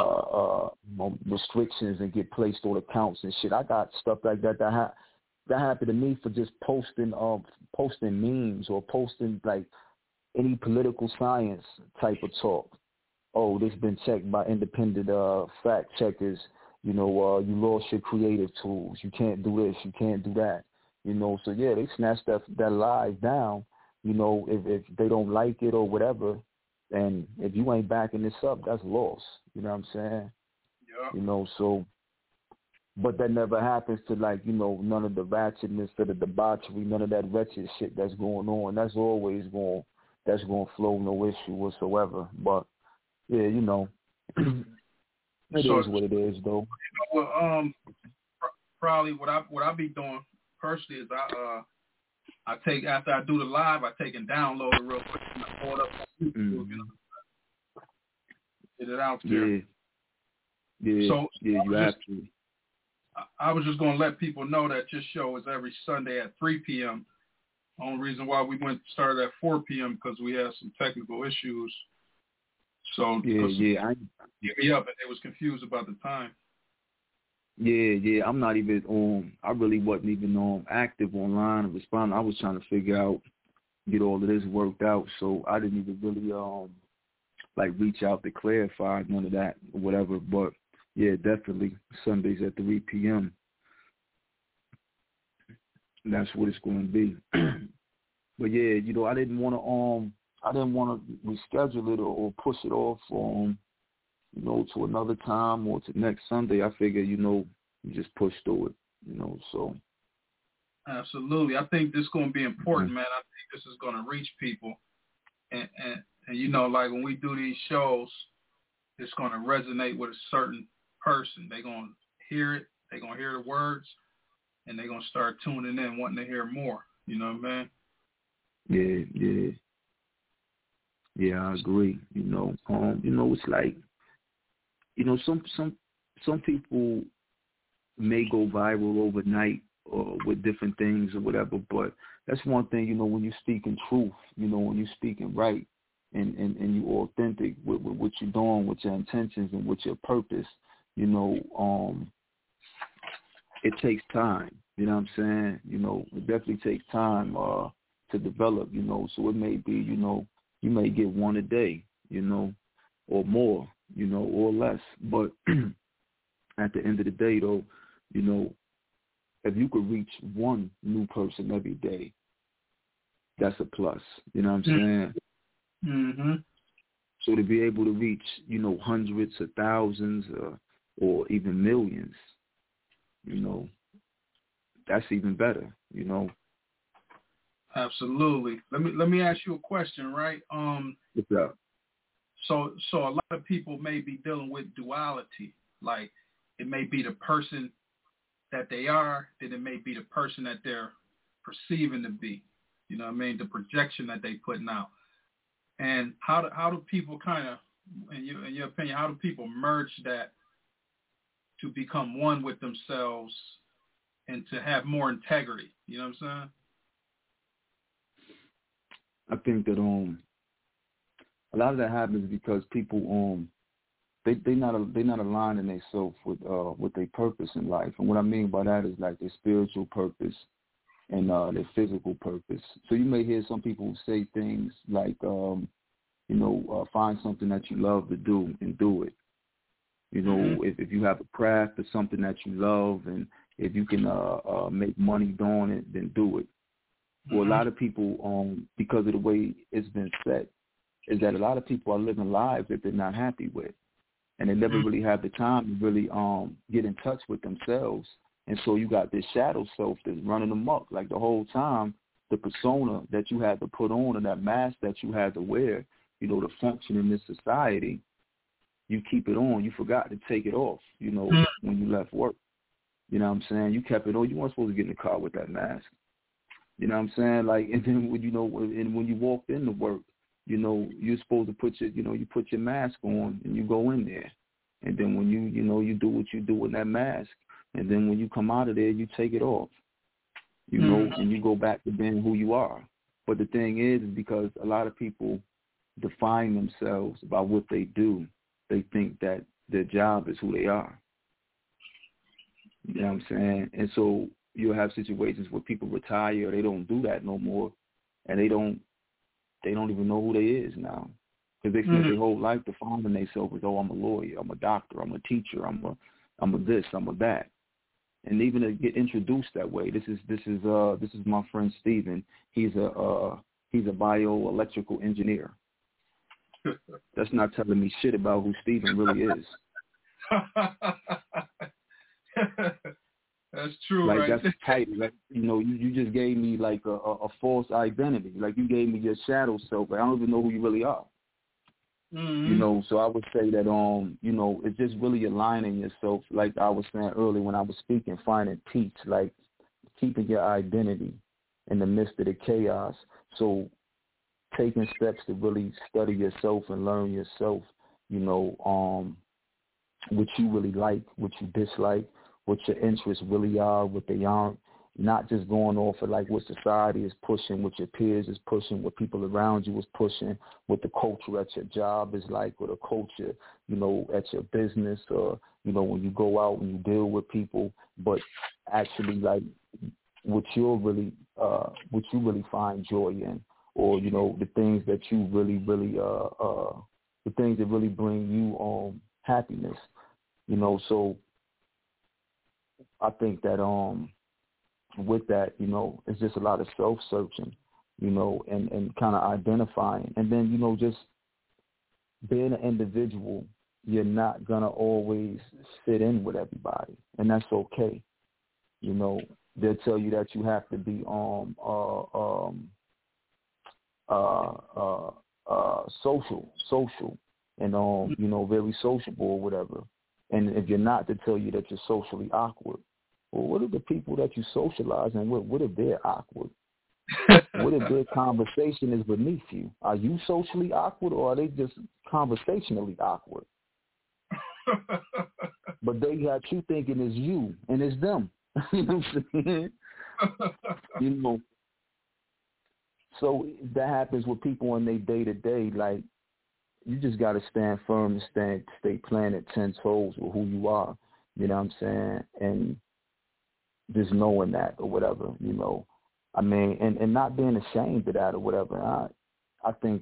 S4: restrictions and get placed on accounts and shit. I got stuff like that happened to me for just posting memes or posting like any political science type of talk. Oh, this been checked by independent fact checkers. You know, you lost your creative tools. You can't do this. You can't do that. You know, so yeah, they snatch that live down. You know, if they don't like it or whatever. And if you ain't backing this up, that's lost. You know what I'm saying? Yeah. You know, so, but that never happens to, like, you know, none of the ratchetness or the debauchery, none of that wretched shit that's going on. That's always going to flow, no issue whatsoever. But, yeah, you know, it is what it is, though.
S6: You know, probably what I be doing personally is I take, after I do the live, I take and download it real quick and I pull it up on YouTube, you know. Get it out there.
S4: Yeah. So yeah, you have to.
S6: I was just going to let people know that your show is every Sunday at 3 p.m. Only reason why we started at 4 p.m. because we had some technical issues. So
S4: yeah,
S6: hit me up and they was confused about the time.
S4: Yeah, I'm not even I really wasn't even active online and responding. I was trying to figure out, get all of this worked out, so I didn't even really like reach out to clarify, none of that, or whatever. But yeah, definitely Sundays at 3 p.m. That's what it's going to be. But yeah, you know, I didn't want to reschedule it or push it off, you know, to another time or to next Sunday. I figure, you know, you just push through it, you know. So.
S6: Absolutely, I think this is going to be important, man. I think this is going to reach people, and you know, like when we do these shows, it's going to resonate with a certain person. They're going to hear it. They're going to hear the words, and they're going to start tuning in, wanting to hear more. You know what I mean?
S4: Yeah, I agree. You know, it's like, you know, some people may go viral overnight or with different things or whatever, but that's one thing, you know, when you're speaking truth, you know, when you're speaking right and you're authentic with what you're doing, with your intentions and with your purpose, you know, it takes time, you know what I'm saying? You know, it definitely takes time to develop, you know, so it may be, you know, you may get one a day, you know, or more, you know, or less. But at the end of the day, though, you know, if you could reach one new person every day, that's a plus, you know what I'm saying?
S6: Mm-hmm.
S4: So to be able to reach, you know, hundreds of thousands or even millions, you know, that's even better, you know.
S6: Absolutely. Let me ask you a question, right?
S4: What's up?
S6: So a lot of people may be dealing with duality. Like it may be the person that they are, then it may be the person that they're perceiving to be. You know what I mean? The projection that they putting out. And how do people kind of, in your opinion, how do people merge that to become one with themselves and to have more integrity? You know what I'm saying?
S4: I think that a lot of that happens because people they not aligning themselves with their purpose in life. And what I mean by that is like their spiritual purpose and their physical purpose. So you may hear some people say things like find something that you love to do and do it. You know, if you have a craft or something that you love, and if you can make money doing it, then do it. Well, a lot of people, because of the way it's been set, is that a lot of people are living lives that they're not happy with, and they never really have the time to really get in touch with themselves. And so you got this shadow self that's running amok. Like the whole time, the persona that you had to put on and that mask that you had to wear, you know, to function in this society, you keep it on. You forgot to take it off, you know, when you left work. You know what I'm saying? You kept it on. You weren't supposed to get in the car with that mask. You know what I'm saying? Like, and then when when you walked into work, you know, you're supposed to put your mask on and you go in there. And then when you do what you do with that mask, and then when you come out of there, you take it off. You know, and you go back to being who you are. But the thing is because a lot of people define themselves by what they do. They think that their job is who they are. You know what I'm saying? And so you'll have situations where people retire, they don't do that no more, and they don't even know who they is now. Because they spent their whole life defining themselves as, oh, I'm a lawyer, I'm a doctor, I'm a teacher, I'm a this, I'm a that. And even to get introduced that way, this is my friend Steven. He's a bioelectrical engineer. That's not telling me shit about who Steven really is.
S6: That's true,
S4: like,
S6: right?
S4: That's tight. Like, you know, you just gave me like a false identity. Like you gave me your shadow self. Like, I don't even know who you really are. You know, so I would say that you know, it's just really aligning yourself. Like I was saying earlier when I was speaking, finding peace, like keeping your identity in the midst of the chaos. So taking steps to really study yourself and learn yourself. You know, what you really like, what you dislike, what your interests really are, what they aren't, not just going off of like what society is pushing, what your peers is pushing, what people around you is pushing, what the culture at your job is like, or the culture, you know, at your business, or, you know, when you go out and you deal with people, but actually like what you really find joy in, or, you know, the things that you really the things that really bring you happiness. You know, so I think that with that, you know, it's just a lot of self-searching, you know, and kind of identifying. And then, you know, just being an individual, you're not going to always fit in with everybody, and that's okay. You know, they'll tell you that you have to be social, and you know, very sociable or whatever. And if you're not, they tell you that you're socially awkward. Well, what are the people that you socialize and what if they're awkward? What if their conversation is beneath you? Are you socially awkward, or are they just conversationally awkward? But they got you thinking it's you and it's them. You know what I'm saying? You know, so that happens with people in their day-to-day. Like, you just got to stand firm and stay planted 10 toes with who you are. You know what I'm saying? And just knowing that or whatever, you know. I mean, and not being ashamed of that or whatever. I think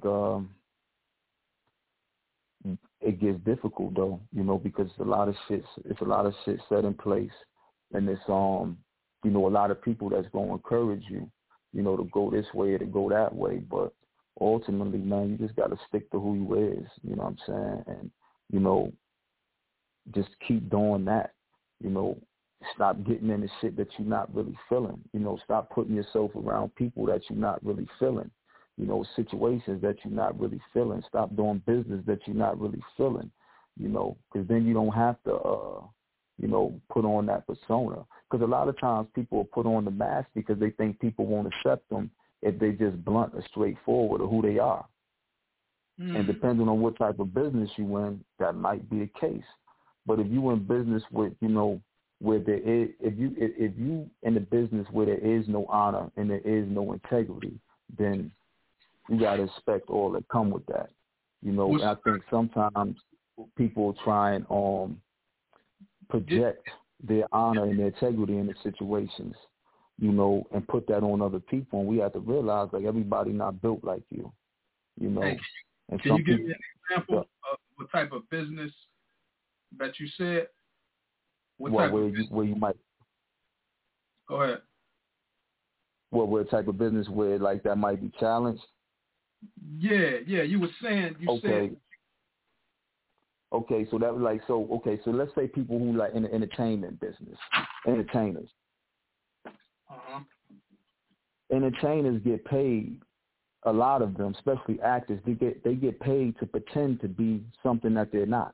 S4: it gets difficult though, you know, because it's a lot of shit set in place, and it's you know, a lot of people that's going to encourage you, you know, to go this way or to go that way. But ultimately, man, you just got to stick to who you is. You know what I'm saying? And you know, just keep doing that. You know. Stop getting into shit that you're not really feeling. You know, stop putting yourself around people that you're not really feeling. You know, situations that you're not really feeling. Stop doing business that you're not really feeling. You know, because then you don't have to, you know, put on that persona. Because a lot of times people will put on the mask because they think people won't accept them if they just blunt or straightforward or who they are. And depending on what type of business you in, that might be the case. But if you in business with, you know, where there is, if you in a business where there is no honor and there is no integrity, then you got to expect all that come with that. You know, and I think sometimes people try and project their honor and their integrity in the situations, you know, and put that on other people. And we have to realize, like, everybody not built like you, you know. Hey,
S7: can you give me an example of what type of business that you said?
S4: Where you might
S7: go ahead.
S4: Well, what type of business where like that might be challenged?
S7: Yeah. You were saying said.
S4: Okay, so that was like so let's say people who like in the entertainment business, entertainers. Entertainers get paid. A lot of them, especially actors, they get paid to pretend to be something that they're not.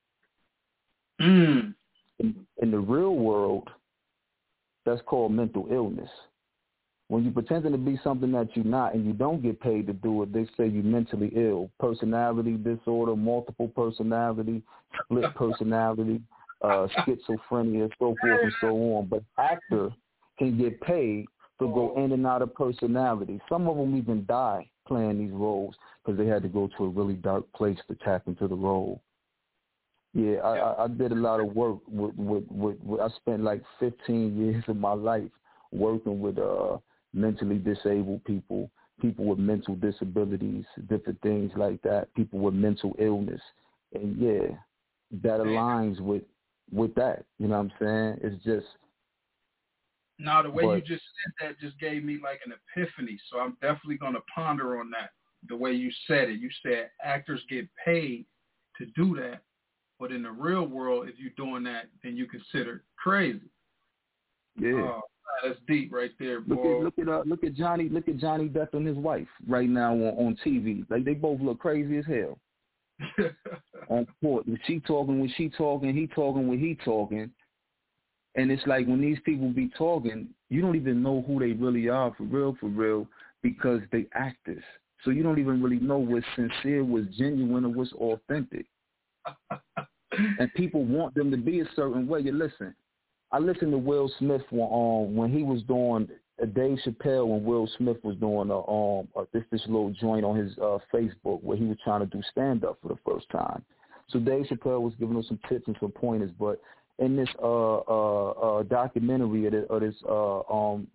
S4: In the real world, that's called mental illness. When you're pretending to be something that you're not and you don't get paid to do it, they say you're mentally ill. Personality disorder, multiple personality, split personality, schizophrenia, so forth and so on. But actor can get paid to go in and out of personality. Some of them even die playing these roles because they had to go to a really dark place to tap into the role. Yeah, I did a lot of work with I spent like 15 years of my life working with mentally disabled people with mental disabilities, different things like that, people with mental illness. And yeah, that aligns with that. You know what I'm saying? It's just
S7: now the way you just said that just gave me like an epiphany. So I'm definitely gonna ponder on that. The way you said it. You said actors get paid to do that. But in the real world, if you're doing that, then you consider crazy.
S4: Yeah,
S7: that's deep right there, boy.
S4: Look at Johnny Depp and his wife right now on TV. Like they both look crazy as hell. On court, she talking when she talking, he talking when he talking, and it's like when these people be talking, you don't even know who they really are for real, because they actors. So you don't even really know what's sincere, what's genuine, or what's authentic. And people want them to be a certain way. You listen. I listened to Will Smith when he was doing Dave Chappelle, when Will Smith was doing this little joint on his Facebook where he was trying to do stand up for the first time. So Dave Chappelle was giving us some tips and some pointers, but in this documentary the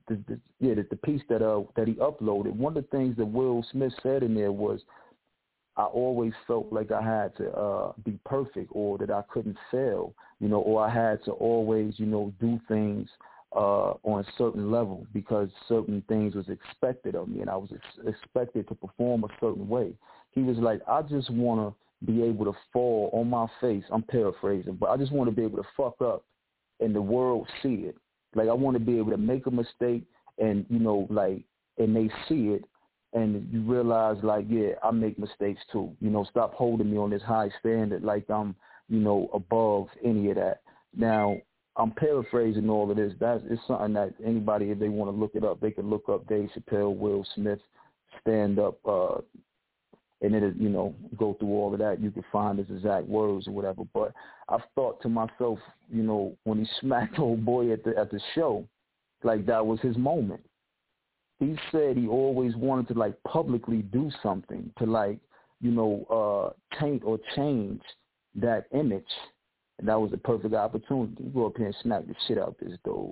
S4: piece that he uploaded, one of the things that Will Smith said in there was, I always felt like I had to be perfect, or that I couldn't fail, or I had to always, do things on a certain level because certain things was expected of me, and I was expected to perform a certain way. He was like, I just want to be able to fall on my face. I'm paraphrasing, but I just want to be able to fuck up and the world see it. Like, I want to be able to make a mistake and, and they see it, and you realize, like, yeah, I make mistakes too. Stop holding me on this high standard like I'm, above any of that. Now, I'm paraphrasing all of this. It's something that anybody, if they want to look it up, they can look up Dave Chappelle, Will Smith, stand up, and it'll, go through all of that. You can find his exact words or whatever. But I've thought to myself, when he smacked old boy at the show, like that was his moment. He said he always wanted to, like, publicly do something to, taint or change that image. And that was a perfect opportunity. You go up here and smack the shit out this dude.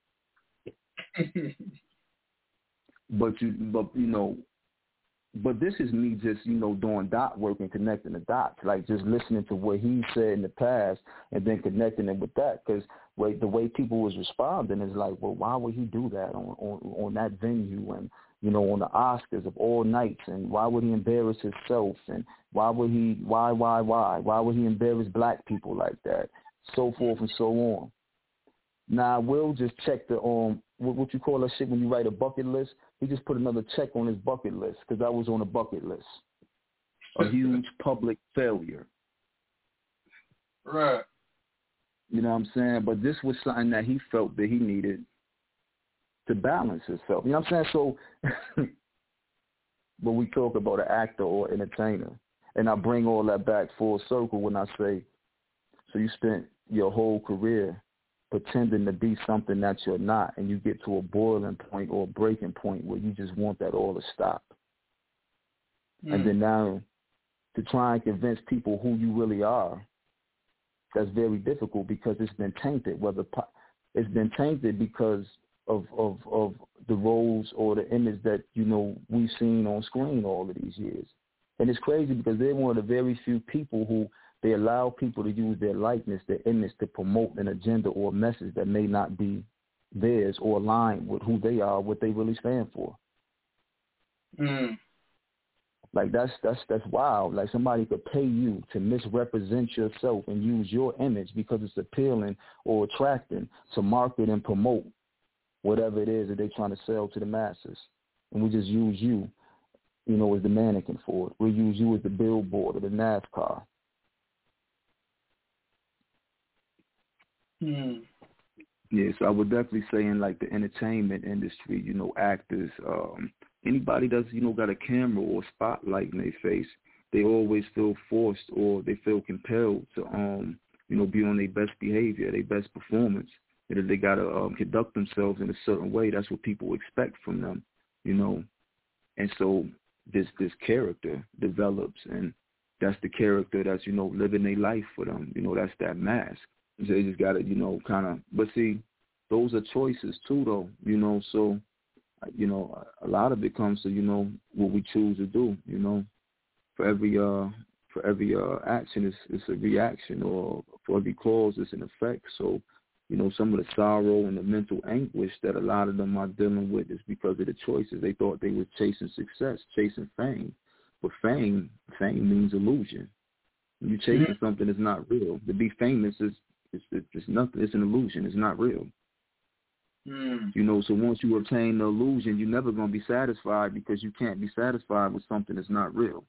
S4: But this is me just, doing dot work and connecting the dots, like just listening to what he said in the past and then connecting it with that. Because the way people was responding is like, well, why would he do that on that venue and, on the Oscars of all nights? And why would he embarrass himself? And why would he embarrass black people like that? So forth and so on. Now, Will just check the, what you call that shit when you write a bucket list? He just put another check on his bucket list because I was on a bucket list. A huge public failure.
S7: Right.
S4: You know what I'm saying? But this was something that he felt that he needed to balance himself. You know what I'm saying? So, but we talk about an actor or entertainer. And I bring all that back full circle when I say, so you spent your whole career pretending to be something that you're not, and you get to a boiling point or a breaking point where you just want that all to stop. And then now to try and convince people who you really are, that's very difficult because it's been tainted. It's been tainted because of the roles or the image that, we've seen on screen all of these years. And it's crazy because they're one of the very few people who they allow people to use their likeness, their image, to promote an agenda or a message that may not be theirs or align with who they are, what they really stand for. Like that's wild. Like somebody could pay you to misrepresent yourself and use your image because it's appealing or attracting to market and promote whatever it is that they're trying to sell to the masses. And we just use you, as the mannequin for it. We use you as the billboard or the NASCAR. Yes, I would definitely say in like the entertainment industry, actors, anybody that's, got a camera or spotlight in their face, they always feel forced or they feel compelled to, be on their best behavior, their best performance. And if they got to conduct themselves in a certain way, that's what people expect from them, And so this character develops, and that's the character that's, living their life for them. That's that mask. So they just got to, kind of, but see, those are choices too, though, so, a lot of it comes to, what we choose to do, for every action, it's a reaction, or for every cause, it's an effect. So, some of the sorrow and the mental anguish that a lot of them are dealing with is because of the choices. They thought they were chasing success, chasing fame, but fame means illusion. When you're chasing something that's not real, to be famous is, it's nothing. It's an illusion. It's not real. So once you obtain the illusion, you're never going to be satisfied because you can't be satisfied with something that's not real.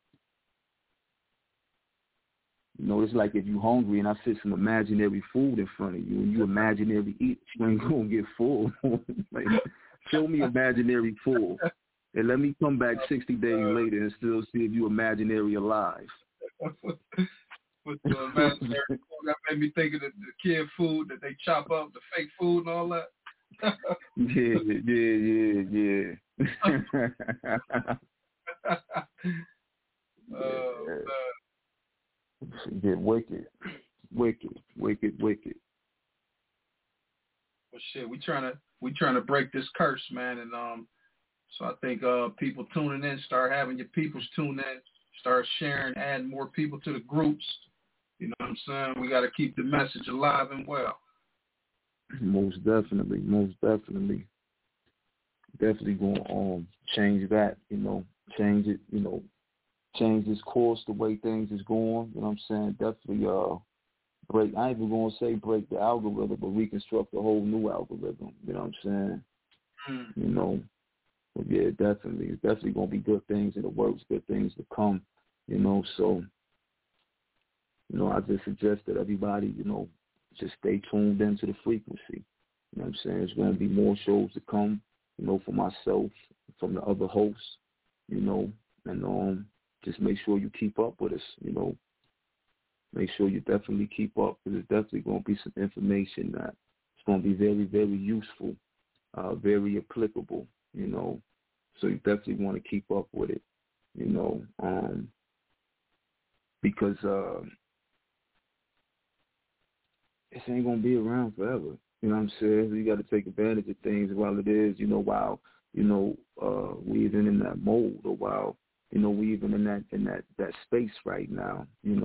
S4: It's like if you're hungry and I sit some imaginary food in front of you and you imaginary eat, you ain't going to get full. Like, show me imaginary full and let me come back 60 days later and still see if you imaginary alive.
S7: With the imaginary food, that made me think of the kid food that they chop up, the fake food and all that.
S4: Yeah. Get wicked. Well,
S7: shit, we trying to break this curse, man, and so I think people tuning in, start having your peoples tune in, start sharing, adding more people to the groups. You know what I'm saying? We got to keep the message alive and well.
S4: Most definitely. Definitely going to change that, change it, change this course, the way things is going. You know what I'm saying? Definitely break, I ain't even going to say break the algorithm, but reconstruct a whole new algorithm. You know what I'm saying? But yeah, definitely. It's definitely going to be good things in the works, good things to come, So, I just suggest that everybody, just stay tuned into the frequency. You know what I'm saying? There's going to be more shows to come, for myself, from the other hosts, and just make sure you keep up with us, Make sure you definitely keep up, because there's definitely going to be some information that it's going to be very, very useful, very applicable, So you definitely want to keep up with it, because this ain't going to be around forever. You know what I'm saying? You got to take advantage of things while it is, while, we even in that mode, or while, we even in that space right now,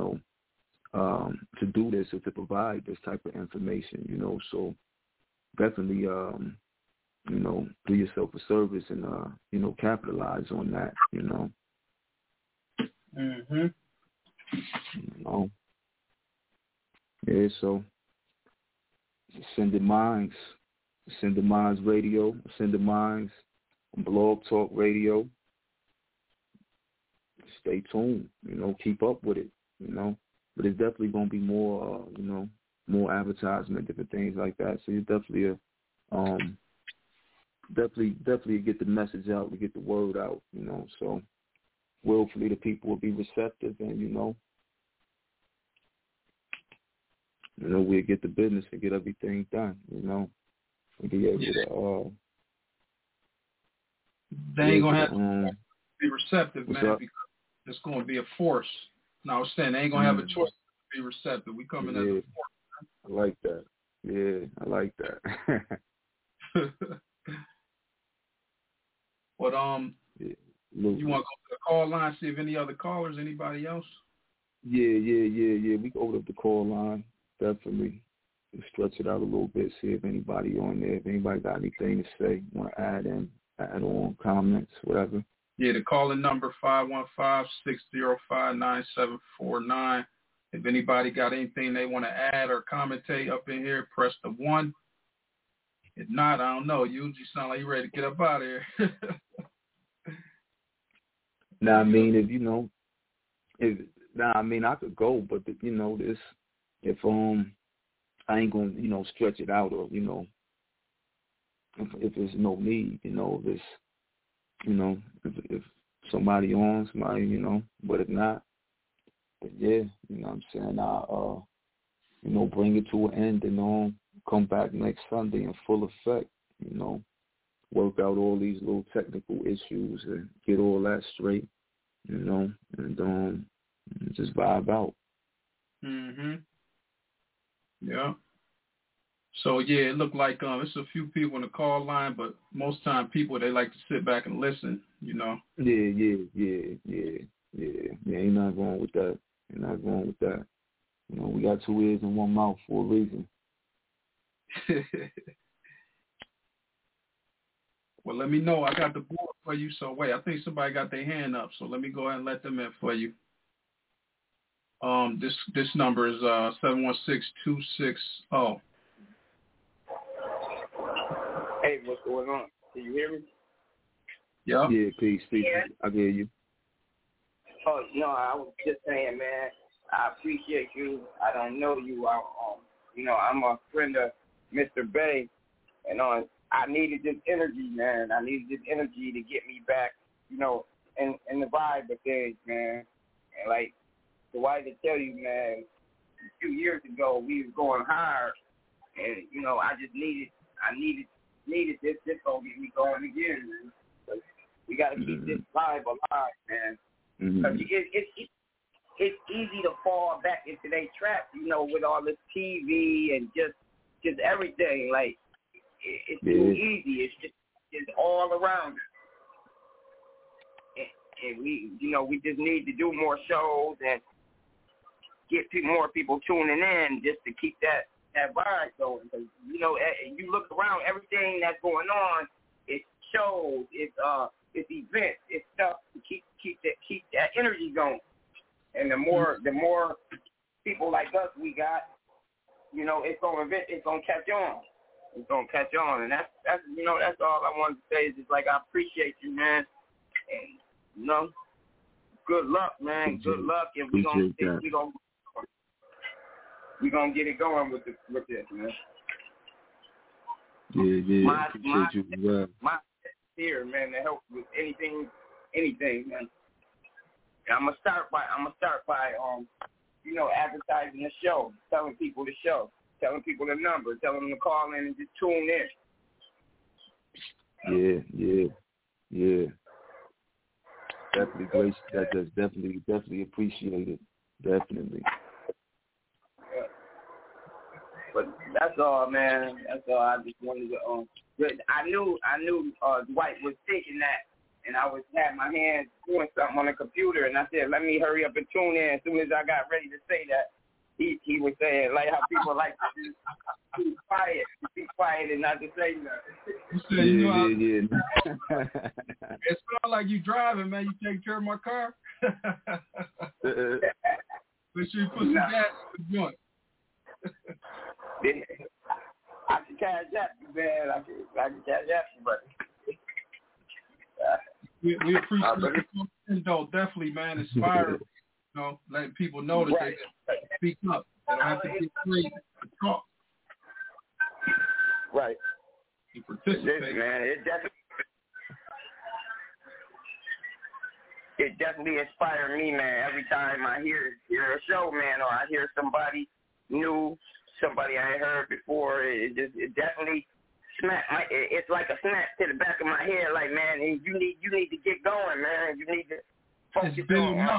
S4: to do this or to provide this type of information, So definitely, do yourself a service and, capitalize on that, Yeah, so Ascended Minds Radio, Ascended Minds, Blog Talk Radio. Stay tuned, keep up with it, But it's definitely going to be more, more advertisement, different things like that. So you definitely, definitely get the message out, to get the word out, So willfully the people will be receptive, and we'll get the business and get everything done, We'll be able to.
S7: They ain't gonna have to be receptive, man, because it's going to be a force. No, I was saying they ain't gonna have a choice to be receptive. We coming as a force.
S4: I like that. Yeah, I like that.
S7: But you want to go to the call line, see if any other callers, anybody else?
S4: Yeah. We can open up the call line, definitely. Stretch it out a little bit, see if anybody on there, if anybody got anything to say, want to add on, comments, whatever.
S7: Yeah, the calling number 515-605-9749. If anybody got anything they want to add or commentate up in here, press the 1. If not, I don't know. You sound like you're ready to get up out of here.
S4: Now, I mean, I could go, but this, if I ain't gonna, stretch it out, or if there's no need, if it's, if somebody on, somebody, but if not, but yeah, what I'm saying, I'll, bring it to an end and come back next Sunday in full effect, work out all these little technical issues and get all that straight, and just vibe out.
S7: Yeah. So yeah, it looked like it's a few people in the call line, but most time people, they like to sit back and listen,
S4: Yeah. Ain't nothing wrong with that. We got 2 ears and 1 mouth for a reason.
S7: Well, let me know. I got the board for you. So wait, I think somebody got their hand up. So let me go ahead and let them in for you. This number is 716-260.
S8: Hey, what's going on? Can you hear me?
S7: Yeah.
S4: Yeah, peace. Yeah. I hear you.
S8: Oh, no, I was just saying, man, I appreciate you. I don't know you. I'm a friend of Mr. Bay, and I needed this energy, man. I needed this energy to get me back, in the vibe of things, man. And like, so I to tell you, man, a few years ago we was going hard, and I just needed this. This gonna get me going again, man. But we gotta keep this vibe alive, man. Because it's easy to fall back into their trap, with all this TV and just everything. Like it's too easy. It's all around us. and we just need to do more shows and get more people tuning in just to keep that vibe going. Because, you look around, everything that's going on, it's shows, it's events, it's stuff to keep that energy going. And the more people like us we got, it's gonna catch on. It's gonna catch on, and that's all I wanted to say is just like I appreciate you, man, and good luck, man. Good luck, and we gonna get it going with this, man.
S4: Yeah. Appreciate you as well.
S8: My here, man, to help with anything, man. And I'm gonna start by advertising the show, telling people the show, telling people the number, telling them to call in and just tune
S4: in. Yeah. Definitely great. That's definitely appreciated. Definitely.
S8: But that's all, man. That's all. I just wanted to. I knew Dwight was thinking that, and I was had my hands doing something on the computer, and I said, "Let me hurry up and tune in." As soon as I got ready to say that, he was saying like how people like to be quiet, and not to say nothing.
S7: Yeah. It sounds like you driving, man. You taking care of my car? Make sure you put some gas in the joint.
S8: I can cash up you, man. I can cash up you, buddy.
S7: We appreciate it, though. Definitely, man. Inspiring, letting people know that they can speak up. They don't have to get crazy to talk.
S8: Right.
S7: You participate.
S8: Man, it definitely inspired me, man. Every time I hear a show, man, or I hear somebody new, somebody I ain't heard before, it definitely it's like a smack to the back of my head, like, man, you need to get going, man. You need to focus
S7: it's been enough.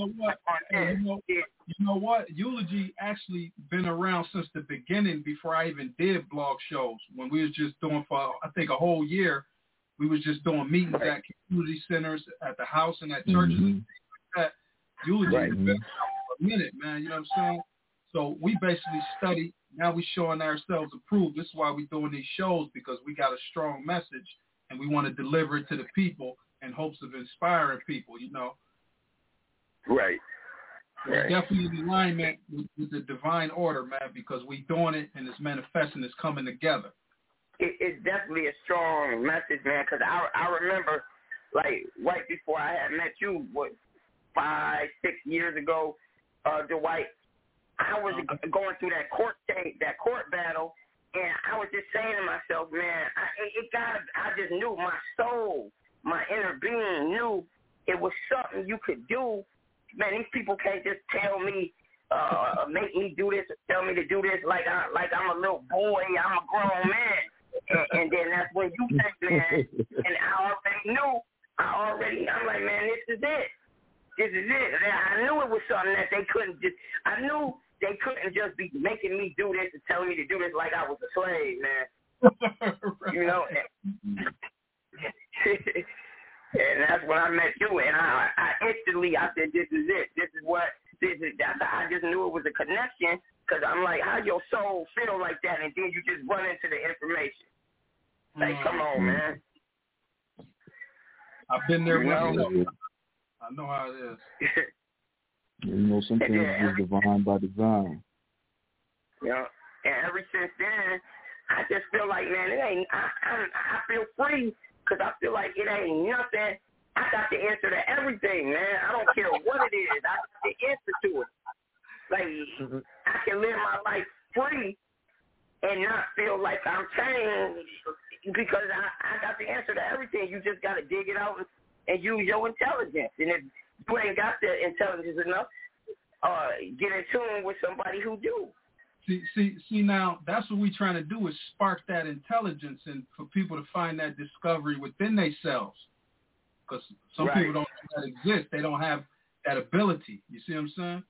S8: You
S7: know what? Eulogy actually been around since the beginning before I even did blog shows. When we was just doing for, I think, a whole year, we was just doing meetings at community centers, at the house, and at churches and things like that. Eulogy has been around for a minute, man. You know what I'm saying? So we basically studied. Now we're showing ourselves approved. This is why we're doing these shows, because we got a strong message and we want to deliver it to the people in hopes of inspiring people,
S8: Right.
S7: It's definitely in alignment with the divine order, man, because we're doing it and it's manifesting, it's coming together.
S8: It's definitely a strong message, man, because I remember, like, right before I had met you, 5-6 years ago, Dwight, I was going through that court battle, and I was just saying to myself, man, I just knew my soul, my inner being knew it was something you could do. Man, these people can't just tell me, make me do this, tell me to do this like I'm a little boy, I'm a grown man. And then that's when you said, man, and I'm like, man, this is it. I knew it was something that they couldn't just, I knew they couldn't just be making me do this and telling me to do this like I was a slave, man. And that's when I met you, and I instantly, I said, this is it. I just knew it was a connection, because I'm like, how your soul feel like that, and then you just run into the information. Like, come on, man.
S7: I've been there myself. I know how it is.
S4: Sometimes it's divine by design.
S8: Yeah, and ever since then, I just feel like, man, I feel free, because I feel like it ain't nothing. I got the answer to everything, man. I don't care what it is. I got the answer to it. Like, I can live my life free and not feel like I'm chained, because I got the answer to everything. You just got to dig it out and use your intelligence. And if you ain't got the intelligence enough, get in tune with somebody who do.
S7: See, now that's what we're trying to do, is spark that intelligence and for people to find that discovery within themselves. Because some people don't know that exists. They don't have that ability. You see what I'm saying?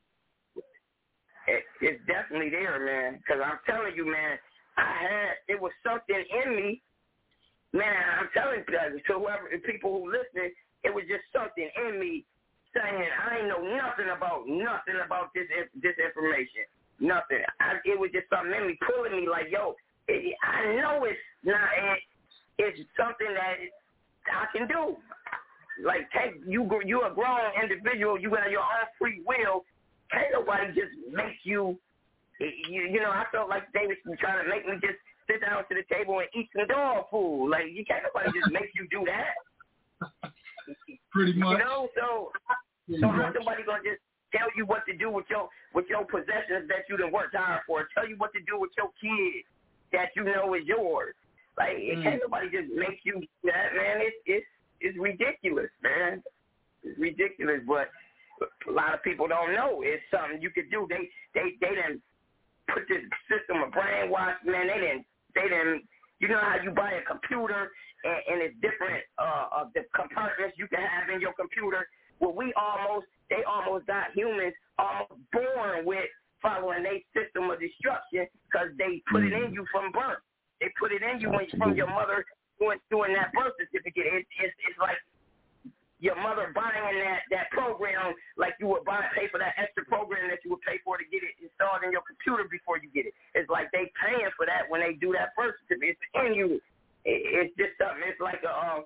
S8: It's definitely there, man. Because I'm telling you, man, it was something in me. Man, I'm telling you, to whoever, people who listen, it was just something in me saying I ain't know nothing about this information. Nothing. It was just something in me pulling me like, yo, I know it's not. It's something that I can do. Like, you're a grown individual. You got your own free will. Can't nobody just make you. You know, I felt like they was trying to make me just sit down to the table and eat some dog food. Like, you can't nobody just make you do that.
S7: Pretty much.
S8: You know, so how somebody gonna just tell you what to do with your possessions that you done worked hard for? Tell you what to do with your kids that you know is yours. Like, can't nobody just make you do that, man. It's ridiculous, man. It's ridiculous, but a lot of people don't know it's something you could do. They done put this system of brainwash, man. They didn't. You know how you buy a computer and it's different the compartments you can have in your computer. Well, they almost got humans almost born with following their system of destruction because they put it in you from birth. They put it in you from your mother doing that birth certificate. It's like your mother buying that program like you would pay for that extra program that you would pay for to get it installed in your computer before you get it. It's like they paying for that when they do that birth certificate. It's in you. It's just something. It's like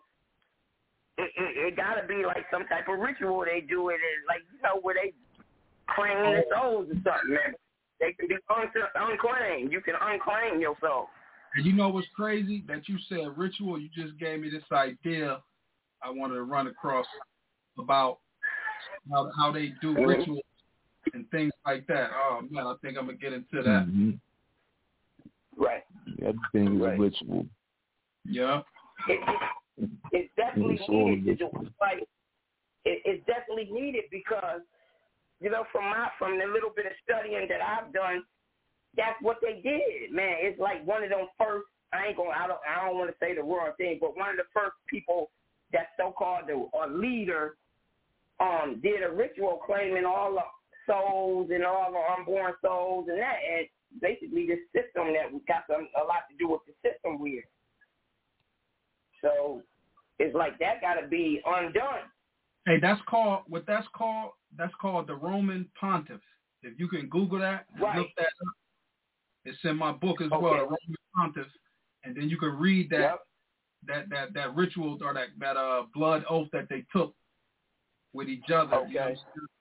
S8: it gotta be like some type of ritual they do it in, like, you know, where they claim their souls or something, man. They can be unclaimed. You can unclaim your soul.
S7: And you know what's crazy? That you said ritual, you just gave me this idea I wanted to run across about how they do rituals and things like that. Oh, man, I think I'm going to get into that.
S4: Mm-hmm.
S8: Right.
S4: Everything is a ritual.
S7: Yeah.
S8: It's definitely needed. It's definitely needed because, you know, from the little bit of studying that I've done, that's what they did, man. It's like one of them first. I don't want to say the wrong thing, but one of the first people that so-called a leader did a ritual claiming all the souls and all the unborn souls and that, and basically this system that got a lot to do with the system we're. So it's like that got to be undone.
S7: Hey, that's called the Roman Pontiff. If you can Google that,
S8: right.
S7: Look that up. It's in my book as well, the Roman Pontiff, and then you can read that that ritual or that blood oath that they took with each other.
S8: Okay.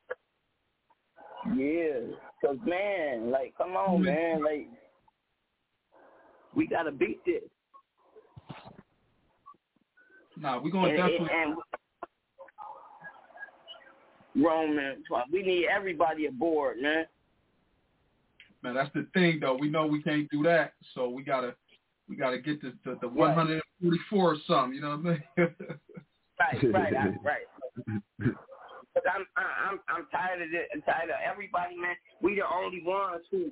S8: Yeah, because, man, like, come on, man, like, we got to beat this.
S7: Nah, we're going to definitely.
S8: Roman, we need everybody aboard, man.
S7: Man, that's the thing, though. We know we can't do that, so we gotta get the 144 or something. You know what I mean?
S8: Right. But I'm tired of it. I'm tired of everybody, man. We the only ones who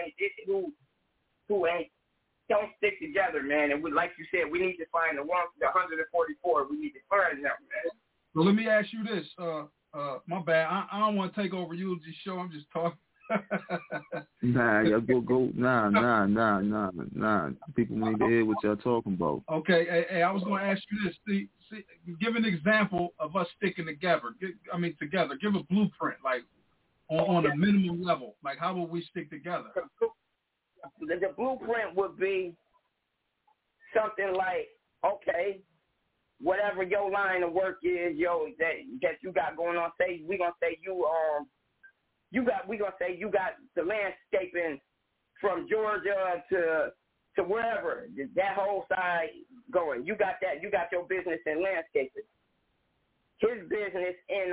S8: don't stick together, man. And like you said, we need to find the 144. We need to find them, man.
S7: So let me ask you this. My bad. I don't want to take over Eulogy show. I'm just talking.
S4: Nah, y'all go. Nah. People need to hear what y'all talking about.
S7: Okay. Hey, I was going to ask you this. See, give an example of us sticking together. Together. Give a blueprint, like on a minimum level. Like, how will we stick together?
S8: The blueprint would be something like, okay, whatever your line of work is, that you got going on. Say we gonna say you got the landscaping from Georgia to wherever, that whole side going. You got that. You got your business in landscaping. His business in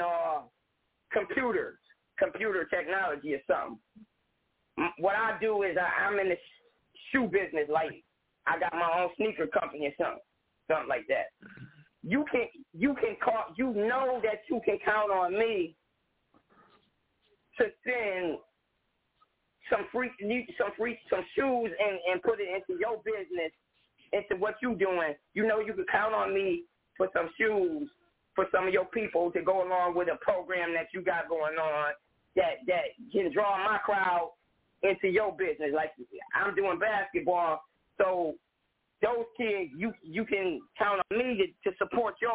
S8: computer technology or something. What I do is I'm in the shoe business. Like, I got my own sneaker company or something like that. You can call. You know that you can count on me to send some shoes and put it into your business, into what you doing. You know you can count on me for some shoes for some of your people to go along with a program that you got going on that can draw my crowd into your business. Like, I'm doing basketball, so those kids, you can count on me to support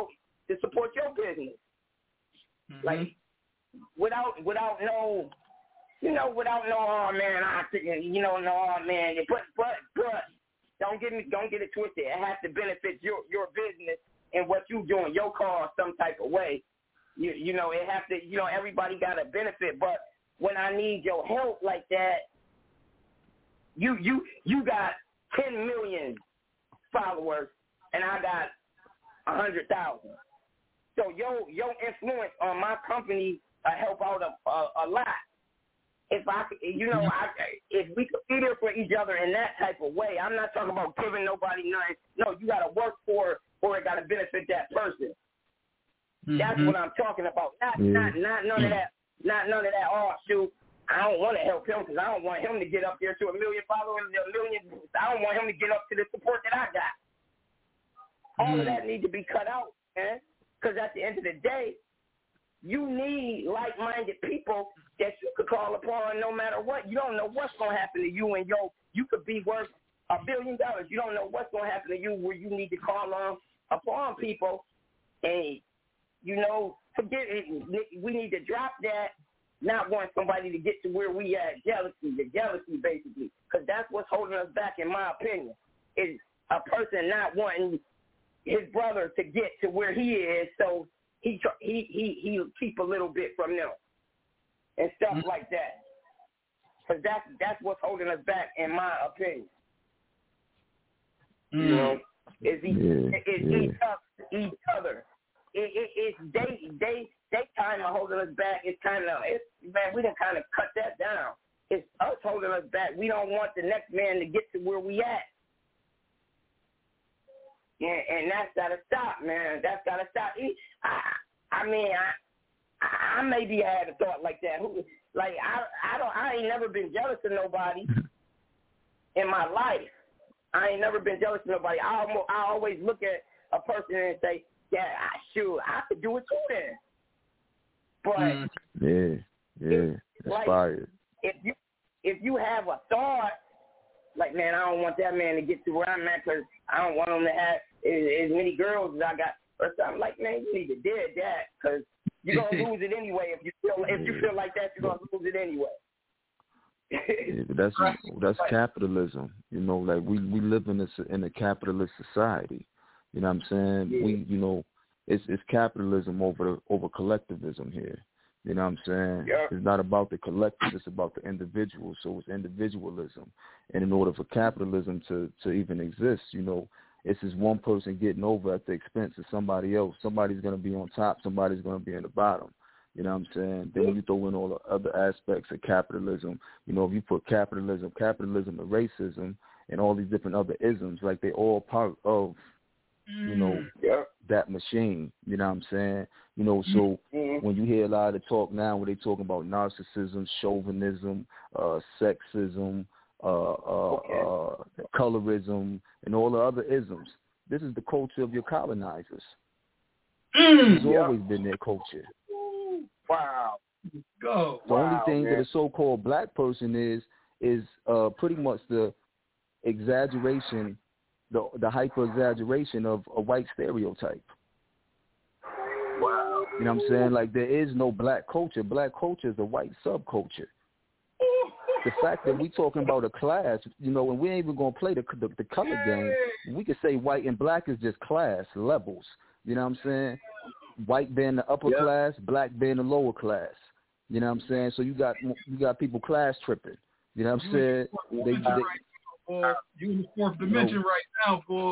S8: to support your business.
S7: Mm-hmm.
S8: Like without no, without no, oh man, oh man, but don't get it twisted. It has to benefit your business and what you doing, your cause, some type of way. It has to, everybody got to benefit. But when I need your help like that, you got 10 million followers and I got 100,000. So your influence on my company help out a lot. If if we could be there for each other in that type of way, I'm not talking about giving nobody nothing. No, you got to work for it, or it got to benefit that person. Mm-hmm. That's what I'm talking about. Not none of that. Not none of that. Oh shoot, I don't want to help him because I don't want him to get up there to 1 million followers, 1 million. I don't want him to get up to the support that I got. All of that needs to be cut out, man. Because at the end of the day, you need like-minded people that you could call upon no matter what. You don't know what's going to happen to you, and you could be worth $1 billion. You don't know what's going to happen to you where you need to call upon people. And, forget it. We need to drop that, not want somebody to get to where we at, the jealousy basically, because that's what's holding us back, in my opinion, is a person not wanting his brother to get to where he is, so he'll keep a little bit from them and stuff like that. Because that's what's holding us back, in my opinion. Each other. It's they kind of holding us back. We done kind of cut that down. It's us holding us back. We don't want the next man to get to where we at. Yeah, and that's gotta stop, man. That's gotta stop. I maybe had a thought like that. I ain't never been jealous of nobody in my life. I ain't never been jealous of nobody. I always look at a person and say, yeah, I could do it too then. But
S4: inspired.
S8: If you have a thought, like, man, I don't want that man to get to where I'm at because I don't want him to have as many girls as I got. Or something like, man, you need to dead that because you're gonna lose it anyway. If you feel like that, you're gonna lose it anyway.
S4: But that's capitalism. Like we live in a capitalist society. You know what I'm saying? Yeah. It's capitalism over collectivism here. You know what I'm saying?
S8: Yeah.
S4: It's not about the collective, it's about the individual. So it's individualism. And in order for capitalism to even exist, it's this one person getting over at the expense of somebody else. Somebody's going to be on top, somebody's going to be in the bottom. You know what I'm saying? Then when you throw in all the other aspects of capitalism, if you put capitalism and racism and all these different other isms, like they all part of, that machine. You know what I'm saying? So when you hear a lot of the talk now where they talking about narcissism, chauvinism, sexism, colorism, and all the other isms, this is the culture of your colonizers. It's always been their culture.
S8: Wow.
S7: Go.
S4: The only thing that a so-called black person is pretty much the exaggeration, the hyper-exaggeration of a white stereotype.
S8: Wow.
S4: You know what I'm saying? Like, there is no black culture. Black culture is a white subculture. The fact that we talking about a class, and we ain't even going to play the color game. We could say white and black is just class levels. You know what I'm saying? White being the upper class, black being the lower class. You know what I'm saying? So you got people class tripping. You know what I'm saying?
S7: You in the fourth dimension right now, boy.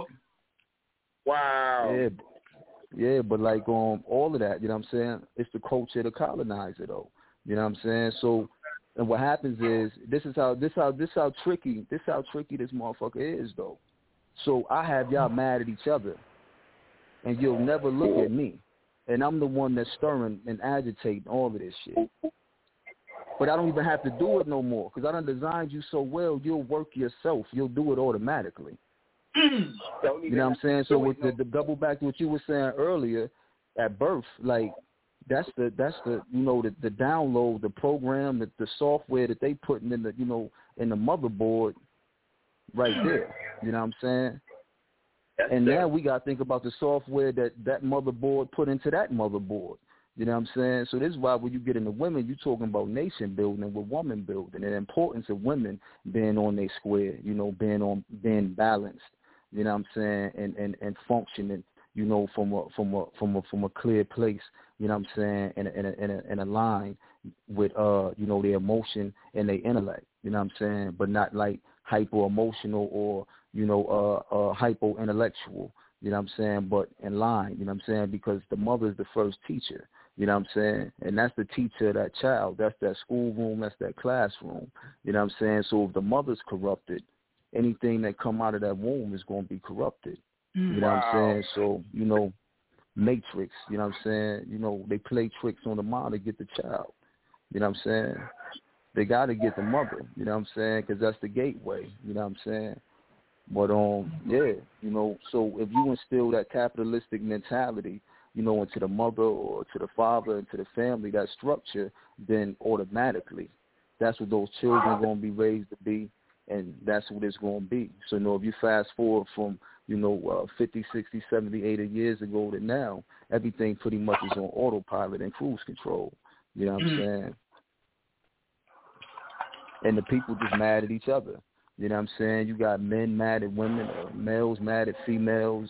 S8: Wow.
S4: Yeah, but like all of that, you know what I'm saying? It's the culture of the colonizer, though. You know what I'm saying? So, and what happens is this is how tricky this motherfucker is, though. So I have y'all mad at each other, and you'll never look at me, and I'm the one that's stirring and agitating all of this shit. But I don't even have to do it no more because I done designed you so well, you'll work yourself. You'll do it automatically. You know what I'm saying? So with the double back to what you were saying earlier, at birth, like that's the the download, the program, the software that they putting in the in the motherboard right there. You know what I'm saying?
S9: And now we got to think about the software that motherboard put into that motherboard. You know what I'm saying? So this is why when you get into women, you're talking about nation building with woman building and the importance of women being on their square, being balanced, you know what I'm saying, and functioning, from a clear place, you know what I'm saying, and a line with their emotion and their intellect, you know what I'm saying, but not like hyper emotional or hypo intellectual, you know what I'm saying, but in line, you know what I'm saying, because the mother is the first teacher, you know what I'm saying, and that's the teacher of that child, that's that schoolroom, that's that classroom, you know what I'm saying. So if the mother's corrupted, anything that come out of that womb is going to be corrupted. You know what I'm saying? So, Matrix, you know what I'm saying? They play tricks on the mom to get the child. You know what I'm saying? They got to get the mother, you know what I'm saying? Because that's the gateway, you know what I'm saying? But, so if you instill that capitalistic mentality, into the mother or to the father, into the family, that structure, then automatically that's what those children are going to be raised to be, and that's what it's going to be. So, if you fast forward from, 50, 60, 70, 80 years ago to now, everything pretty much is on autopilot and cruise control. You know what I'm saying? And the people just mad at each other. You know what I'm saying? You got men mad at women, males mad at females,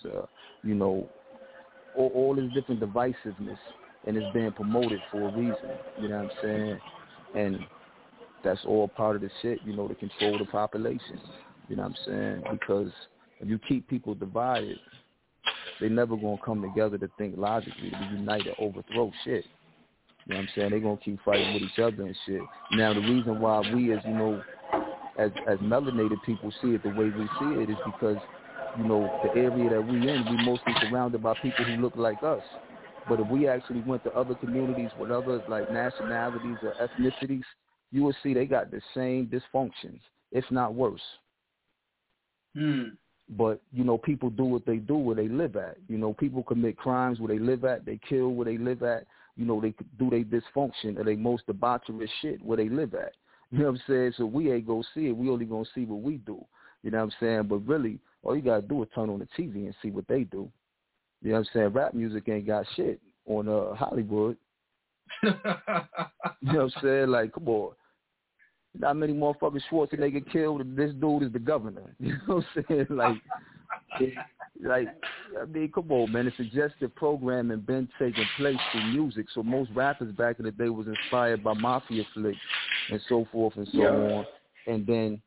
S9: all this different divisiveness, and it's being promoted for a reason. You know what I'm saying? And that's all part of the shit, to control the population. You know what I'm saying? Because if you keep people divided, they never going to come together to think logically, to unite or overthrow shit. You know what I'm saying? They're going to keep fighting with each other and shit. Now, the reason why we as melanated people see it the way we see it is because, the area that we in, we mostly surrounded by people who look like us. But if we actually went to other communities with other, like, nationalities or ethnicities, you will see they got the same dysfunctions, if not worse. But, people do what they do where they live at. People commit crimes where they live at. They kill where they live at. They do their dysfunction or their most debaucherous shit where they live at. You know what I'm saying? So we ain't going to see it. We only going to see what we do. You know what I'm saying? But really, all you got to do is turn on the TV and see what they do. You know what I'm saying? Rap music ain't got shit on Hollywood. You know what I'm saying? Like, come on. Not many motherfucking Schwarzenegger killed. This dude is the governor. You know what I'm saying? Come on, man. The suggestive programming been taking place through music. So most rappers back in the day was inspired by mafia flicks and so forth and so on. And then,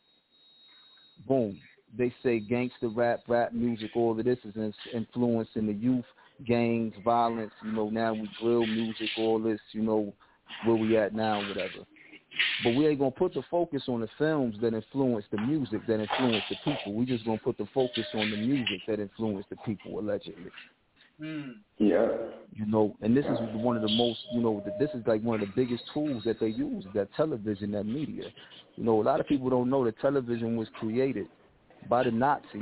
S9: boom, they say gangster rap music, all of this is influencing the youth, gangs, violence. Now we drill music, all this, where we at now, whatever. But we ain't going to put the focus on the films that influence the music, that influence the people. We just going to put the focus on the music that influenced the people, allegedly.
S8: Yeah.
S9: And this is one of the most, this is like one of the biggest tools that they use, that television, that media. A lot of people don't know that television was created by the Nazis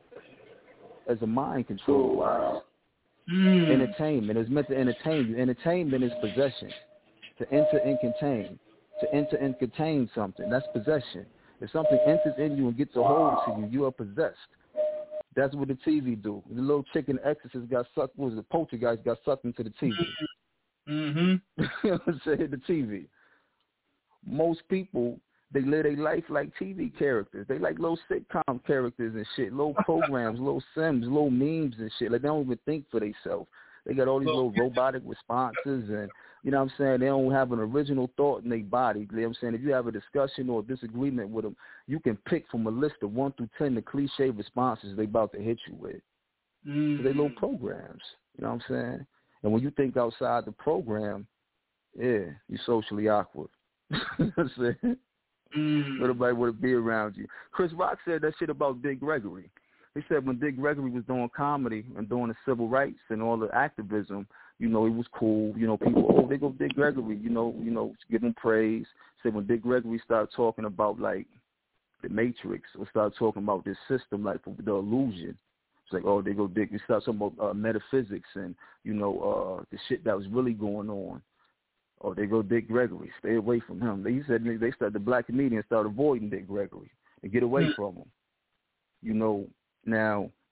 S9: as a mind control device. Entertainment is meant to entertain you. Entertainment is possession. To enter and contain. To enter and contain something. That's possession. If something enters in you and gets a hold to you, you are possessed. That's what the TV do. The little chicken Exorcist got sucked, the poltergeist got sucked into the TV. You know what I'm saying? The TV. Most people, they live their life like TV characters. They like little sitcom characters and shit, little programs, little sims, little memes and shit. Like, they don't even think for themselves. They got all these little robotic responses and, you know what I'm saying, they don't have an original thought in their body. You know what I'm saying? If you have a discussion or a disagreement with them, you can pick from a list of 1 through 10 the cliche responses they about to hit you with. So they little programs, you know what I'm saying? And when you think outside the program, you're socially awkward. You know what I'm saying? Nobody want to be around you. Chris Rock said that shit about Dick Gregory. He said when Dick Gregory was doing comedy and doing the civil rights and all the activism, he was cool. People, they go Dick Gregory, give him praise. Said when Dick Gregory started talking about, like, the Matrix or started talking about this system, like the illusion, it's like, they go Dick. He started talking about metaphysics and, the shit that was really going on. They go Dick Gregory. Stay away from him. He said the black comedians started avoiding Dick Gregory and get away from him. Now,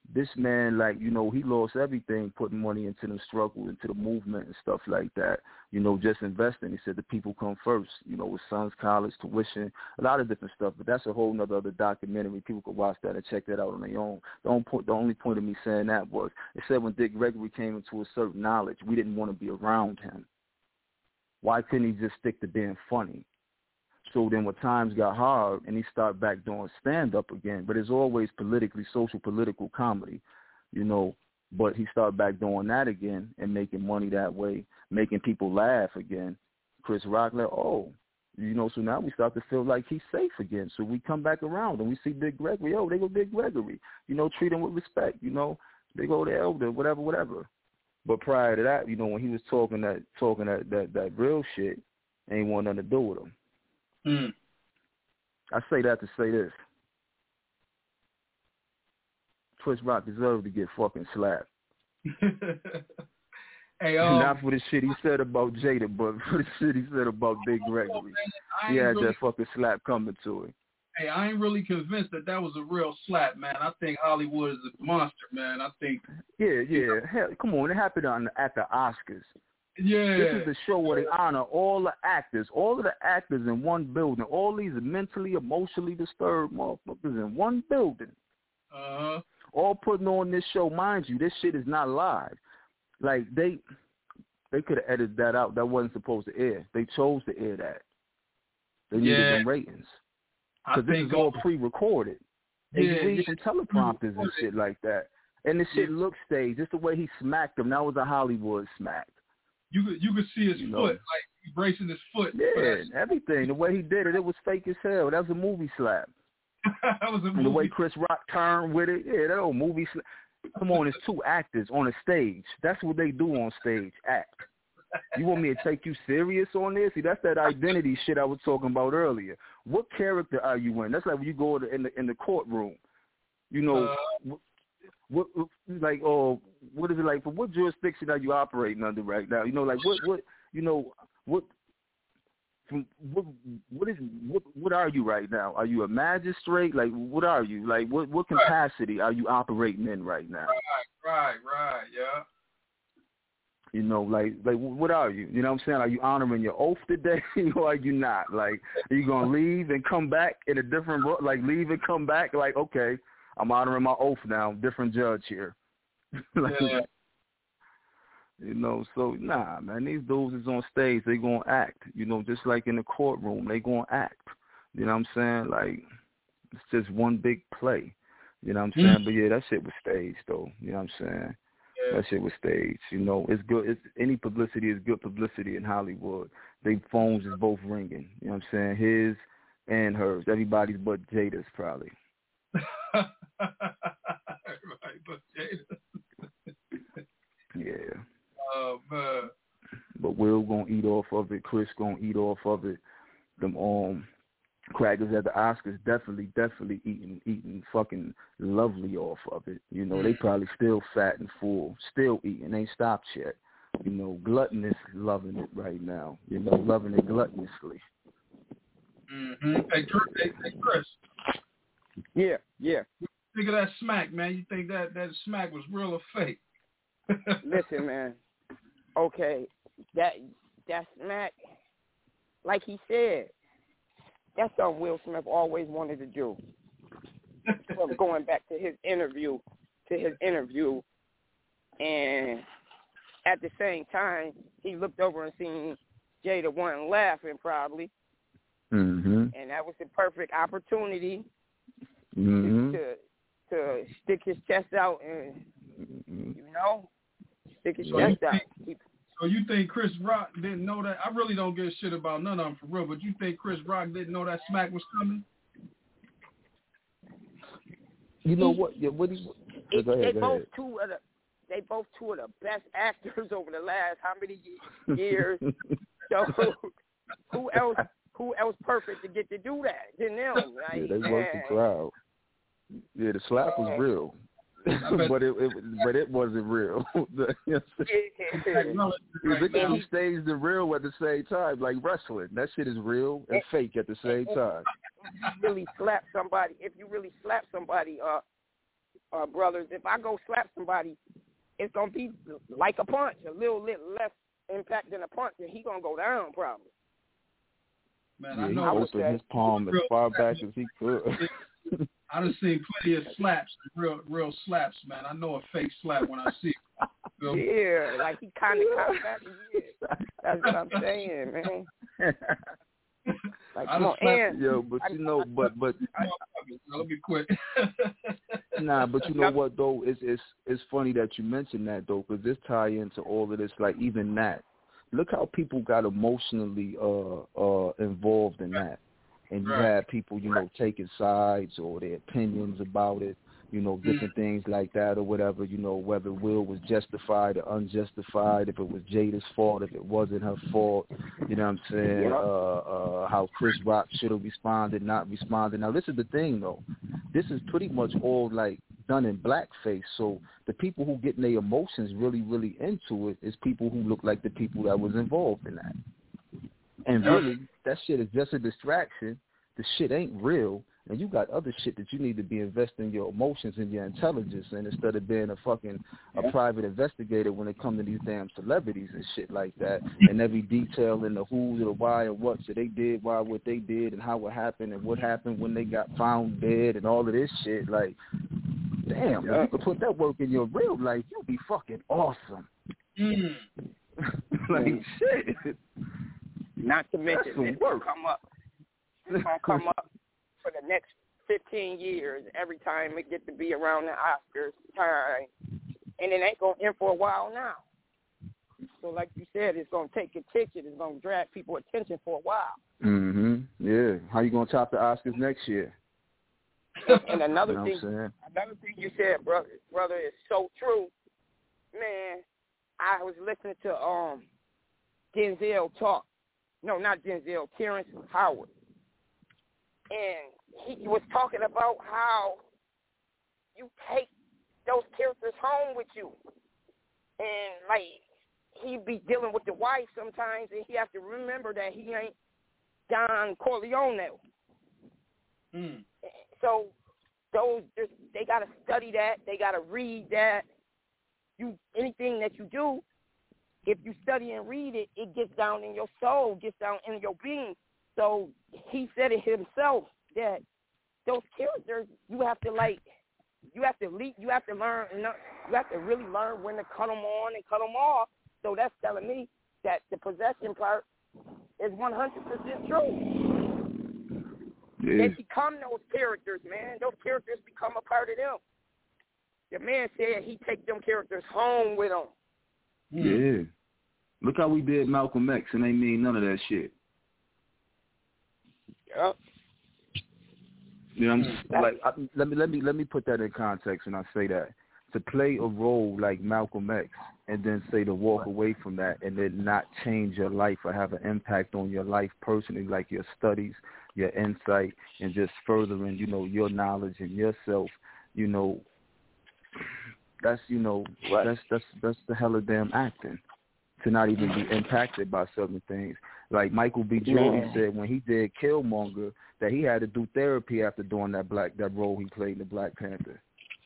S9: This man, like, you know, he lost everything putting money into the struggle, into the movement and stuff like that. You know, just investing. He said the people come first, you know, with son's college, tuition, a lot of different stuff. But that's a whole nother other documentary. People could watch that and check that out on their own. The only point of me saying that was, it said when Dick Gregory came into a certain knowledge, we didn't want to be around him. Why couldn't he just stick to being funny? So then when times got hard and he started back doing stand-up again, but it's always politically, social, political comedy, you know, but he started back doing that again and making money that way, making people laugh again. Chris Rock, like, oh, you know, so now we start to feel like he's safe again. So we come back around and we see Dick Gregory, oh, they go Dick Gregory, you know, treat him with respect, you know, they go the elder, whatever. But prior to that, you know, when he was talking that real shit, ain't want nothing to do with him. I say that to say this. Chris Rock deserved to get fucking slapped.
S7: Hey,
S9: not for the shit he said about Jada, but for the shit he said about Dick Gregory. He had that fucking slap coming to him.
S7: Hey, I ain't really convinced that was a real slap, man. I think Hollywood is a monster, man. I think.
S9: Yeah. Hell, come on, it happened at the Oscars.
S7: Yeah.
S9: This is the show where they honor all the actors in one building, all these mentally, emotionally disturbed motherfuckers in one building.
S7: Uh-huh.
S9: All putting on this show. Mind you, this shit is not live. Like, they could have edited that out. That wasn't supposed to air. They chose to air that. They needed them ratings. Because this is all pre-recorded. And you read from teleprompters and shit like that. And the shit looks staged. Just the way he smacked them, that was a Hollywood smack.
S7: You could see his foot, like he bracing his foot.
S9: Yeah, everything. The way he did it, it was fake as hell. That was a movie slap.
S7: That was a movie.
S9: And the way Chris Rock turned with it, yeah, that old movie slap. Come on, it's two actors on a stage. That's what they do on stage, act. You want me to take you serious on this? See, that's that identity shit I was talking about earlier. What character are you in? That's like when you go in the courtroom. You know, what what is it like? For what jurisdiction are you operating under right now? You know, like what are you right now? Are you a magistrate? Like, what are you? Like, what capacity are you operating in right now?
S7: Right, yeah.
S9: You know, like what are you? You know what I'm saying? Are you honoring your oath today, or are you not? Like, are you gonna leave and come back in a different, like, leave and come back? Like, okay, I'm honoring my oath now. Different judge here. Like, you know, so nah, man. These dudes is on stage. They gonna act. You know, just like in the courtroom, they gonna act. You know what I'm saying? Like, it's just one big play. You know what I'm saying? But yeah, that shit was staged, though. You know what I'm saying? That shit was staged. You know, it's good. Any publicity is good publicity in Hollywood. They phones is both ringing. You know what I'm saying? His and hers. Everybody's but Jada's probably.
S7: Right, but Jada.
S9: Yeah.
S7: Oh, man.
S9: But Will gonna eat off of it. Chris gonna eat off of it. Them crackers at the Oscars definitely eating fucking lovely off of it. You know, they probably still fat and full, still eating, ain't stopped yet. You know, gluttonous loving it right now. You know, loving it gluttonously.
S7: Mm-hmm. Hey, Chris.
S8: Yeah.
S7: Think of that smack, man. You think that smack was real or fake?
S8: Listen, man. Okay, that smack, like he said, that's something Will Smith always wanted to do. From going back to his interview, and at the same time, he looked over and seen Jada wasn't laughing probably, and that was the perfect opportunity to stick his chest out and, you know, stick his chest out.
S7: So you think Chris Rock didn't know that? I really don't give a shit about none of them for real, but you think Chris Rock didn't know that smack was coming?
S9: You know what? Yeah, go ahead.
S8: They both two of the best actors over the last how many years? So who else perfect to get to do that than them? Like,
S9: yeah, they worked the crowd. Yeah, the slap was real. but it wasn't real. They can stage the real at the same time, like wrestling. That shit is real and fake at the same time.
S8: If you really slap somebody,
S10: brothers, if I go slap somebody, it's going to be like a punch, a little bit less impact than a punch, and he going to go down probably.
S7: Man,
S9: yeah,
S7: I know.
S9: He opened his palm as far back as he could.
S7: I done seen plenty of slaps, real slaps, man. I know a fake slap when I see it.
S10: Yeah, like he kind of comes back. Yeah. That's what I'm saying, man. Like, come on, and
S9: yo, but you know, but
S7: let me quit.
S9: Nah, but you know what though? It's funny that you mentioned that though, because this tie into all of this. Like even that, look how people got emotionally involved in that, and you had people, you know, taking sides or their opinions about it. You know, different things like that or whatever, you know, whether Will was justified or unjustified, if it was Jada's fault, if it wasn't her fault, you know what I'm saying, how Chris Rock should have responded, not responded. Now, this is the thing, though. This is pretty much all, like, done in blackface, so the people who get their emotions really, really into it is people who look like the people that was involved in that. And really, that shit is just a distraction. The shit ain't real. And you got other shit that you need to be investing your emotions and your intelligence in instead of being a private investigator when it comes to these damn celebrities and shit like that. And every detail in the who, the why, and what. So they did, why, what they did, and how it happened, and what happened when they got found dead, and all of this shit. Like, damn, if you could put that work in your real life, you'll be fucking awesome. Like, shit.
S10: Not to mention, it's going to come up. It's going to come up for the next 15 years, every time it gets to be around the Oscars time, and it ain't going to end for a while now. So like you said, it's going to take attention. It's going to drag people's attention for a while.
S9: Yeah. How you going to top the Oscars next year?
S10: And another thing you said, brother, is so true. Man, I was listening to Denzel talk. No, not Denzel, Terrence Howard. And he was talking about how you take those characters home with you. And, like, he be dealing with the wife sometimes, and he has to remember that he ain't Don Corleone. So they got to study that. They got to read that. Anything that you do, if you study and read it, it gets down in your soul, gets down in your being. So he said it himself that those characters, you have to learn, you have to really learn when to cut them on and cut them off. So that's telling me that the possession part is 100% true.
S9: Yeah.
S10: They become those characters, man. Those characters become a part of them. The man said he take them characters home with him.
S9: Yeah. Look how we did Malcolm X, and they mean none of that shit.
S10: Yep.
S9: You know, let me put that in context when I say that. To play a role like Malcolm X and then say to walk away from that and then not change your life or have an impact on your life personally, like your studies, your insight, and just furthering, you know, your knowledge and yourself, you know, that's the hell of damn acting. To not even be impacted by certain things. Like Michael B. Jordan said when he did Killmonger that he had to do therapy after doing that role he played in the Black Panther.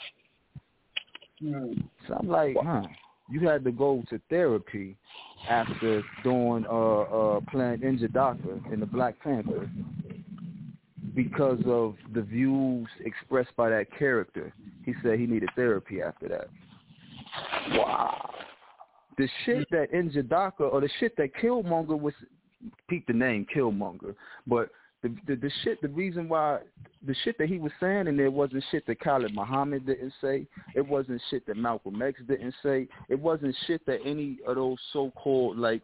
S9: So I'm like, you had to go to therapy after doing playing N'Jadaka in the Black Panther because of the views expressed by that character. He said he needed therapy after that. Wow. The shit that N'Jadaka or the shit that Killmonger was, peep the name Killmonger, but the shit, the reason why the shit that he was saying in there wasn't shit that Khalid Muhammad didn't say. It wasn't shit that Malcolm X didn't say. It wasn't shit that any of those so-called like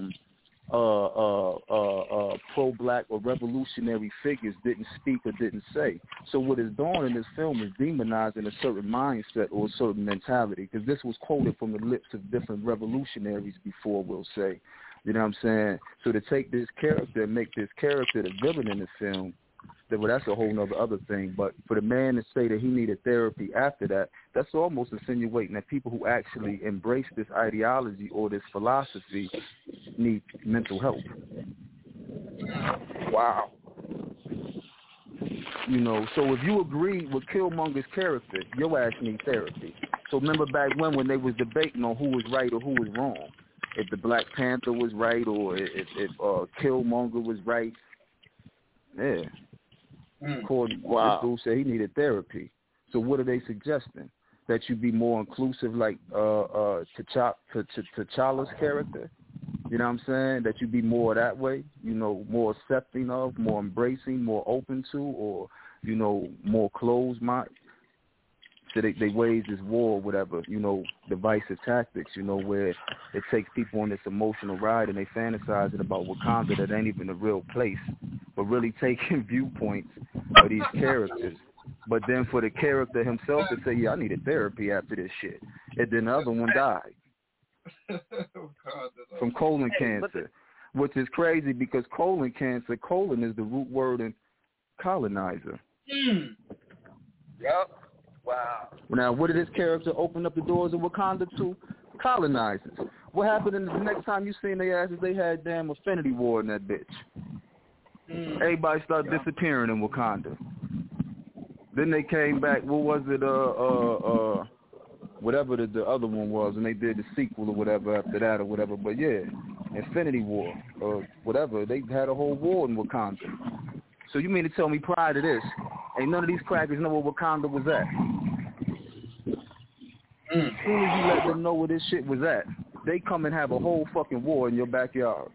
S9: pro-black or revolutionary figures didn't speak or didn't say. So what is doing in this film is demonizing a certain mindset or a certain mentality, because this was quoted from the lips of different revolutionaries before, we'll say. You know what I'm saying? So to take this character and make this character the villain in the film, well, that's a whole other thing. But for the man to say that he needed therapy after that, that's almost insinuating that people who actually embrace this ideology or this philosophy need mental help.
S10: Wow.
S9: You know, so if you agree with Killmonger's character, your ass need therapy. So remember back when they was debating on who was right or who was wrong, if the Black Panther was right or if Killmonger was right. Yeah. This dude said he needed therapy. So what are they suggesting? That you be more inclusive like T'Challa's character? You know what I'm saying? That you be more that way, you know, more accepting of, more embracing, more open to, or, you know, more closed mind. So they wage this war or whatever, you know, divisive tactics, you know, where it takes people on this emotional ride and they fantasizing about Wakanda that ain't even a real place, but really taking viewpoints of these characters. But then for the character himself to say, yeah, I needed therapy after this shit. And then the other one died. From colon cancer, which is crazy because colon cancer, colon is the root word in colonizer.
S10: Yep. Wow.
S9: Now, what did this character open up the doors of Wakanda to? Colonizers. What happened in the next time you seen their asses? They had damn Affinity War in that bitch. Everybody started disappearing in Wakanda. Then they came back. What was it? Whatever the other one was, and they did the sequel or whatever after that or whatever. But yeah, Infinity War or whatever. They had a whole war in Wakanda. So you mean to tell me prior to this, ain't none of these crackers know where Wakanda was at? As soon as you let them know where this shit was at, they come and have a whole fucking war in your backyard.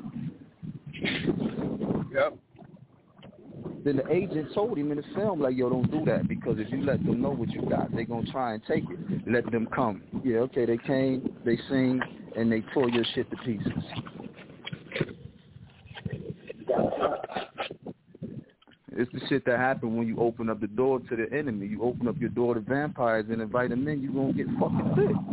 S10: Yep.
S9: Then the agent told him in the film, like, yo, don't do that, because if you let them know what you got, they going to try and take it. Let them come. Yeah, okay, they came, they sing, and they tore your shit to pieces. It's the shit that happened when you open up the door to the enemy. You open up your door to vampires and invite them in, you're going to get fucking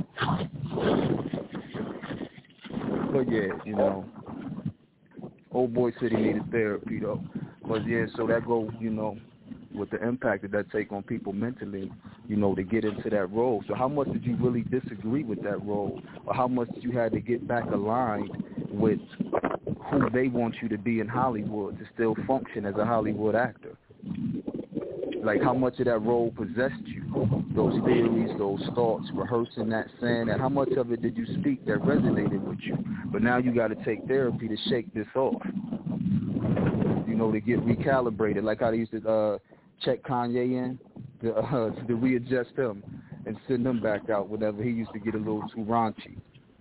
S9: sick. But yeah, you know, old boy said he needed therapy, though. But yeah, so that goes, you know, with the impact that take on people mentally, you know, to get into that role. So how much did you really disagree with that role? Or how much did you have to get back aligned with who they want you to be in Hollywood to still function as a Hollywood actor? Like, how much of that role possessed you? Those theories, those thoughts, rehearsing that, saying that. How much of it did you speak that resonated with you? But now you got to take therapy to shake this off. You know, to get recalibrated. Like how they used to check Kanye in to readjust him and send him back out whenever he used to get a little too raunchy.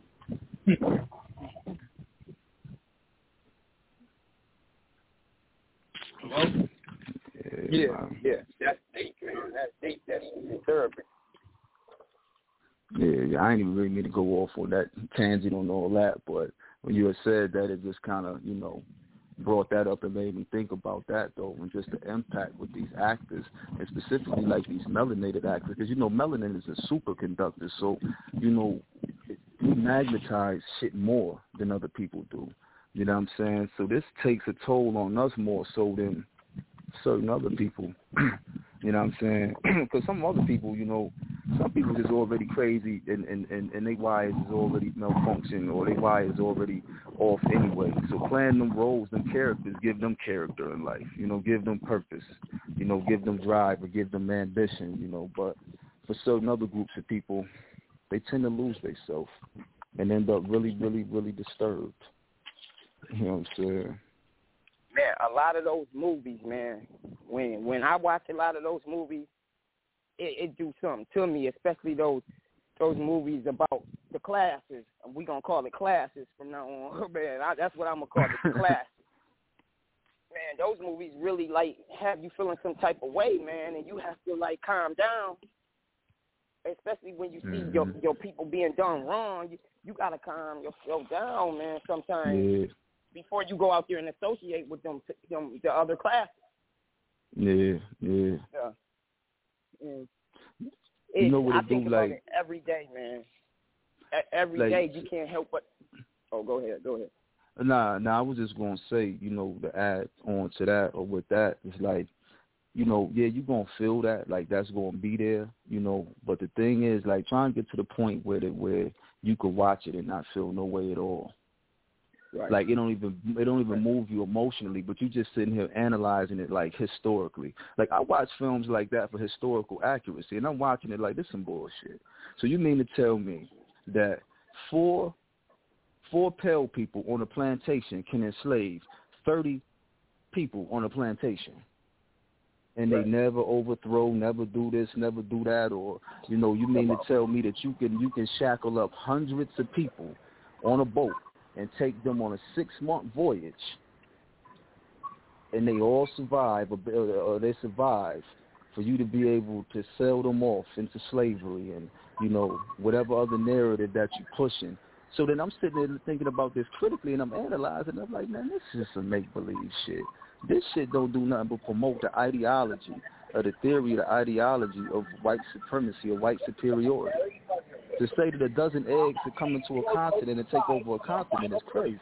S10: Yeah. That's deep, man. That's deep. That's therapy.
S9: Yeah, I ain't even really mean to go off on that tangent on all that, but when you had said that, it just kind of, you know, brought that up and made me think about that, though, and just the impact with these actors, and specifically like these melanated actors, because, you know, melanin is a superconductor, so, you know, we magnetize shit more than other people do, you know what I'm saying? So this takes a toll on us more so than certain other people, you know what I'm saying? Because some other people, you know, some people is already crazy and their wires is already malfunction or their wires is already off anyway. So playing them roles, them characters, give them character in life, you know, give them purpose, you know, give them drive or give them ambition, you know. But for certain other groups of people, they tend to lose themselves and end up really, really, really disturbed. You know what I'm saying?
S10: Man, a lot of those movies, man, when I watch a lot of those movies, it do something to me, especially those movies about the classes. We're going to call it classes from now on. Man, that's what I'm going to call it, classes. Man, those movies really, like, have you feeling some type of way, man, and you have to, like, calm down, especially when you see your people being done wrong. You got to calm yourself down, man, sometimes before you go out there and associate with them the other classes.
S9: Yeah.
S10: You know what I think about it every day, man. Every day you can't help but. Oh, go ahead.
S9: Nah, I was just gonna say, you know, to add on to that or with that, it's like, you know, yeah, you're gonna feel that, like that's gonna be there, you know. But the thing is, like, trying to get to the point where you could watch it and not feel no way at all. Right. Like it don't even move you emotionally, but you just sitting here analyzing it like historically. Like I watch films like that for historical accuracy, and I'm watching it like this some bullshit. So you mean to tell me that four pale people on a plantation can enslave 30 people on a plantation, and they never overthrow, never do this, never do that, or you mean to tell me that you can shackle up hundreds of people on a boat and take them on a 6-month voyage, and they all survive, or they survive, for you to be able to sell them off into slavery and, whatever other narrative that you're pushing. So then I'm sitting there thinking about this critically, and I'm analyzing. I'm like, man, this is some make-believe shit. This shit don't do nothing but promote the ideology, or the theory, the ideology of white supremacy or white superiority. To say that a dozen eggs to come into a continent and take over a continent is crazy.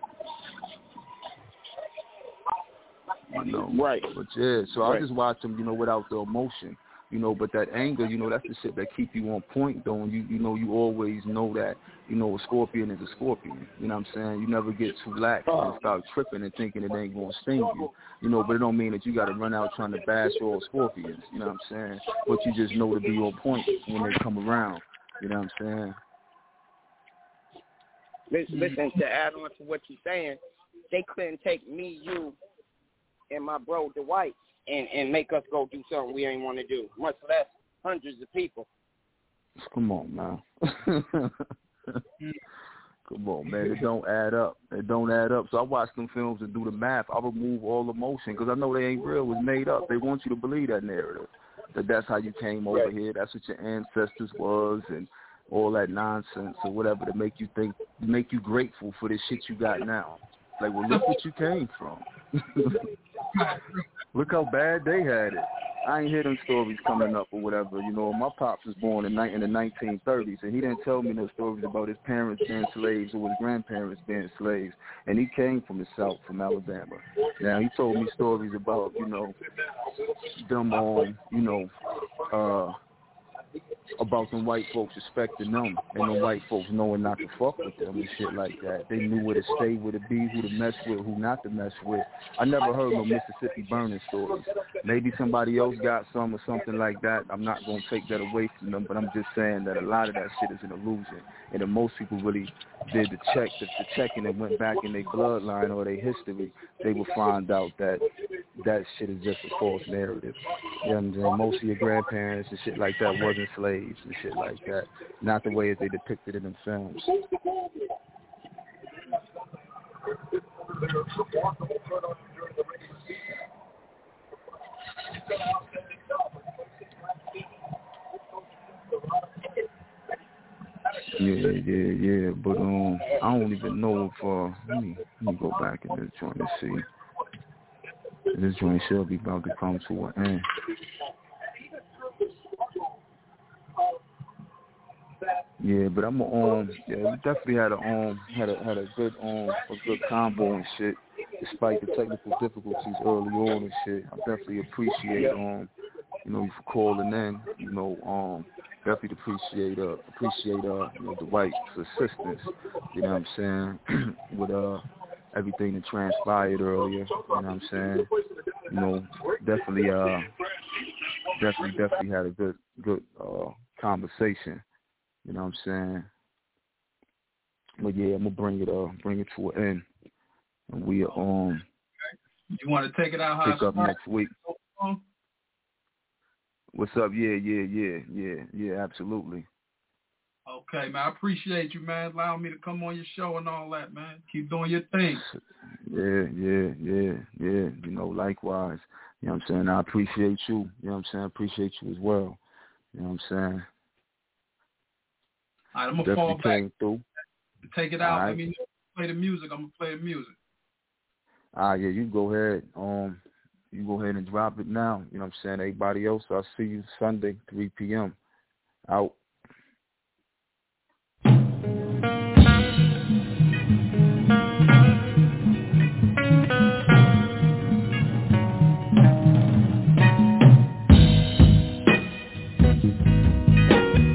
S10: Right.
S9: But yeah, so I just watch them, without the emotion, but that anger, that's the shit that keep you on point, though. And you always know that, a scorpion is a scorpion. You know what I'm saying? You never get too lax and start tripping and thinking it ain't gonna sting you. But it don't mean that you got to run out trying to bash all scorpions. You know what I'm saying? But you just know to be on point when they come around. You know what I'm
S10: saying? Listen, to add on to what you're saying, they couldn't take me, you, and my bro Dwight and make us go do something we ain't want to do, much less hundreds of people.
S9: Come on, man. Come on, man. It don't add up. So I watch them films and do the math. I remove all emotion because I know they ain't real. It's made up. They want you to believe that narrative. That's how you came over here. That's what your ancestors was and all that nonsense or whatever to make you grateful for the shit you got now. Like, well, look what you came from. Look how bad they had it. I ain't hear them stories coming up or whatever. My pops was born in the 1930s, and he didn't tell me no stories about his parents being slaves or his grandparents being slaves. And he came from the South, from Alabama. Now, he told me stories about, them about them white folks respecting them and them white folks knowing not to fuck with them and shit like that. They knew where to stay, where to be, who to mess with, who not to mess with. I never heard no Mississippi burning stories. Maybe somebody else got some or something like that. I'm not going to take that away from them, but I'm just saying that a lot of that shit is an illusion. And that most people really did the checking and went back in their bloodline or their history, they would find out that that shit is just a false narrative. You know what I'm saying? Most of your grandparents and shit like that wasn't slaves and shit like that. Not the way that they depicted it in films. Yeah. But I don't even know if let me go back in this joint and see. This joint should be about to come to an end. Yeah, but I'm we definitely had a good combo and shit, despite the technical difficulties early on and shit. I definitely appreciate you for calling in. Definitely appreciate Dwight's assistance. You know what I'm saying? With everything that transpired earlier. You know what I'm saying? Definitely had a good conversation. You know what I'm saying? But yeah, I'm gonna bring it to an end, and we You
S7: want to take it out?
S9: Pick up next week. What's up? Yeah, absolutely.
S7: Okay, man. I appreciate you, man. Allow me to come on your show and all that, man. Keep doing your thing.
S9: Yeah. Likewise. You know what I'm saying? I appreciate you. You know what I'm saying? I appreciate you as well. You know what I'm saying?
S7: All right, I'm going to fall back.
S9: Through.
S7: Take it out. Right. Let me play the music. I'm going to play the music.
S9: Yeah, you go ahead. You go ahead and drop it now. You know what I'm saying? Everybody else, I'll see you Sunday, 3 p.m. Out.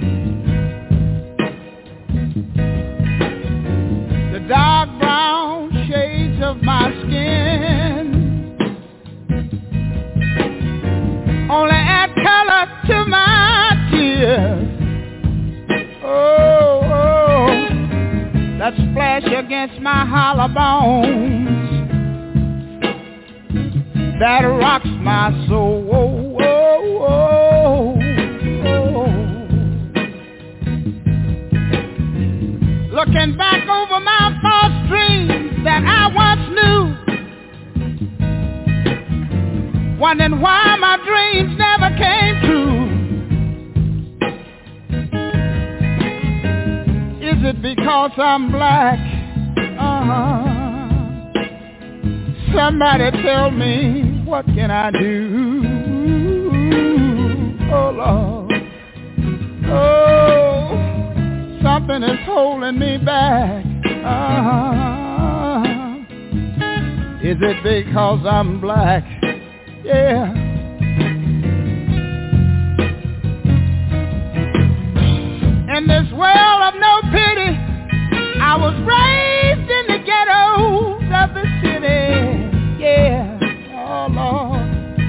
S2: Dark brown against my hollow bones that rocks my soul. Oh, oh, oh, oh. Looking back over my false dreams that I once knew, wondering why my dreams never came true. Is it because I'm black? Somebody tell me, what can I do? Oh, Lord. Oh, something is holding me back. Is it because I'm black? Yeah. In this world of no pity, I was raised in the ghettos of the city. Yeah, oh Lord.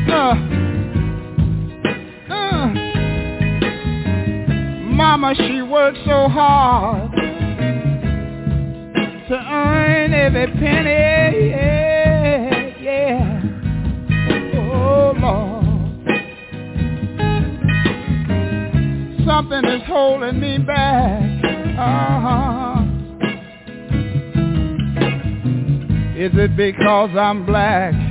S2: Mama, she worked so hard to earn every penny. Yeah, yeah. Oh Lord. Something is holding me back. Is it because I'm black?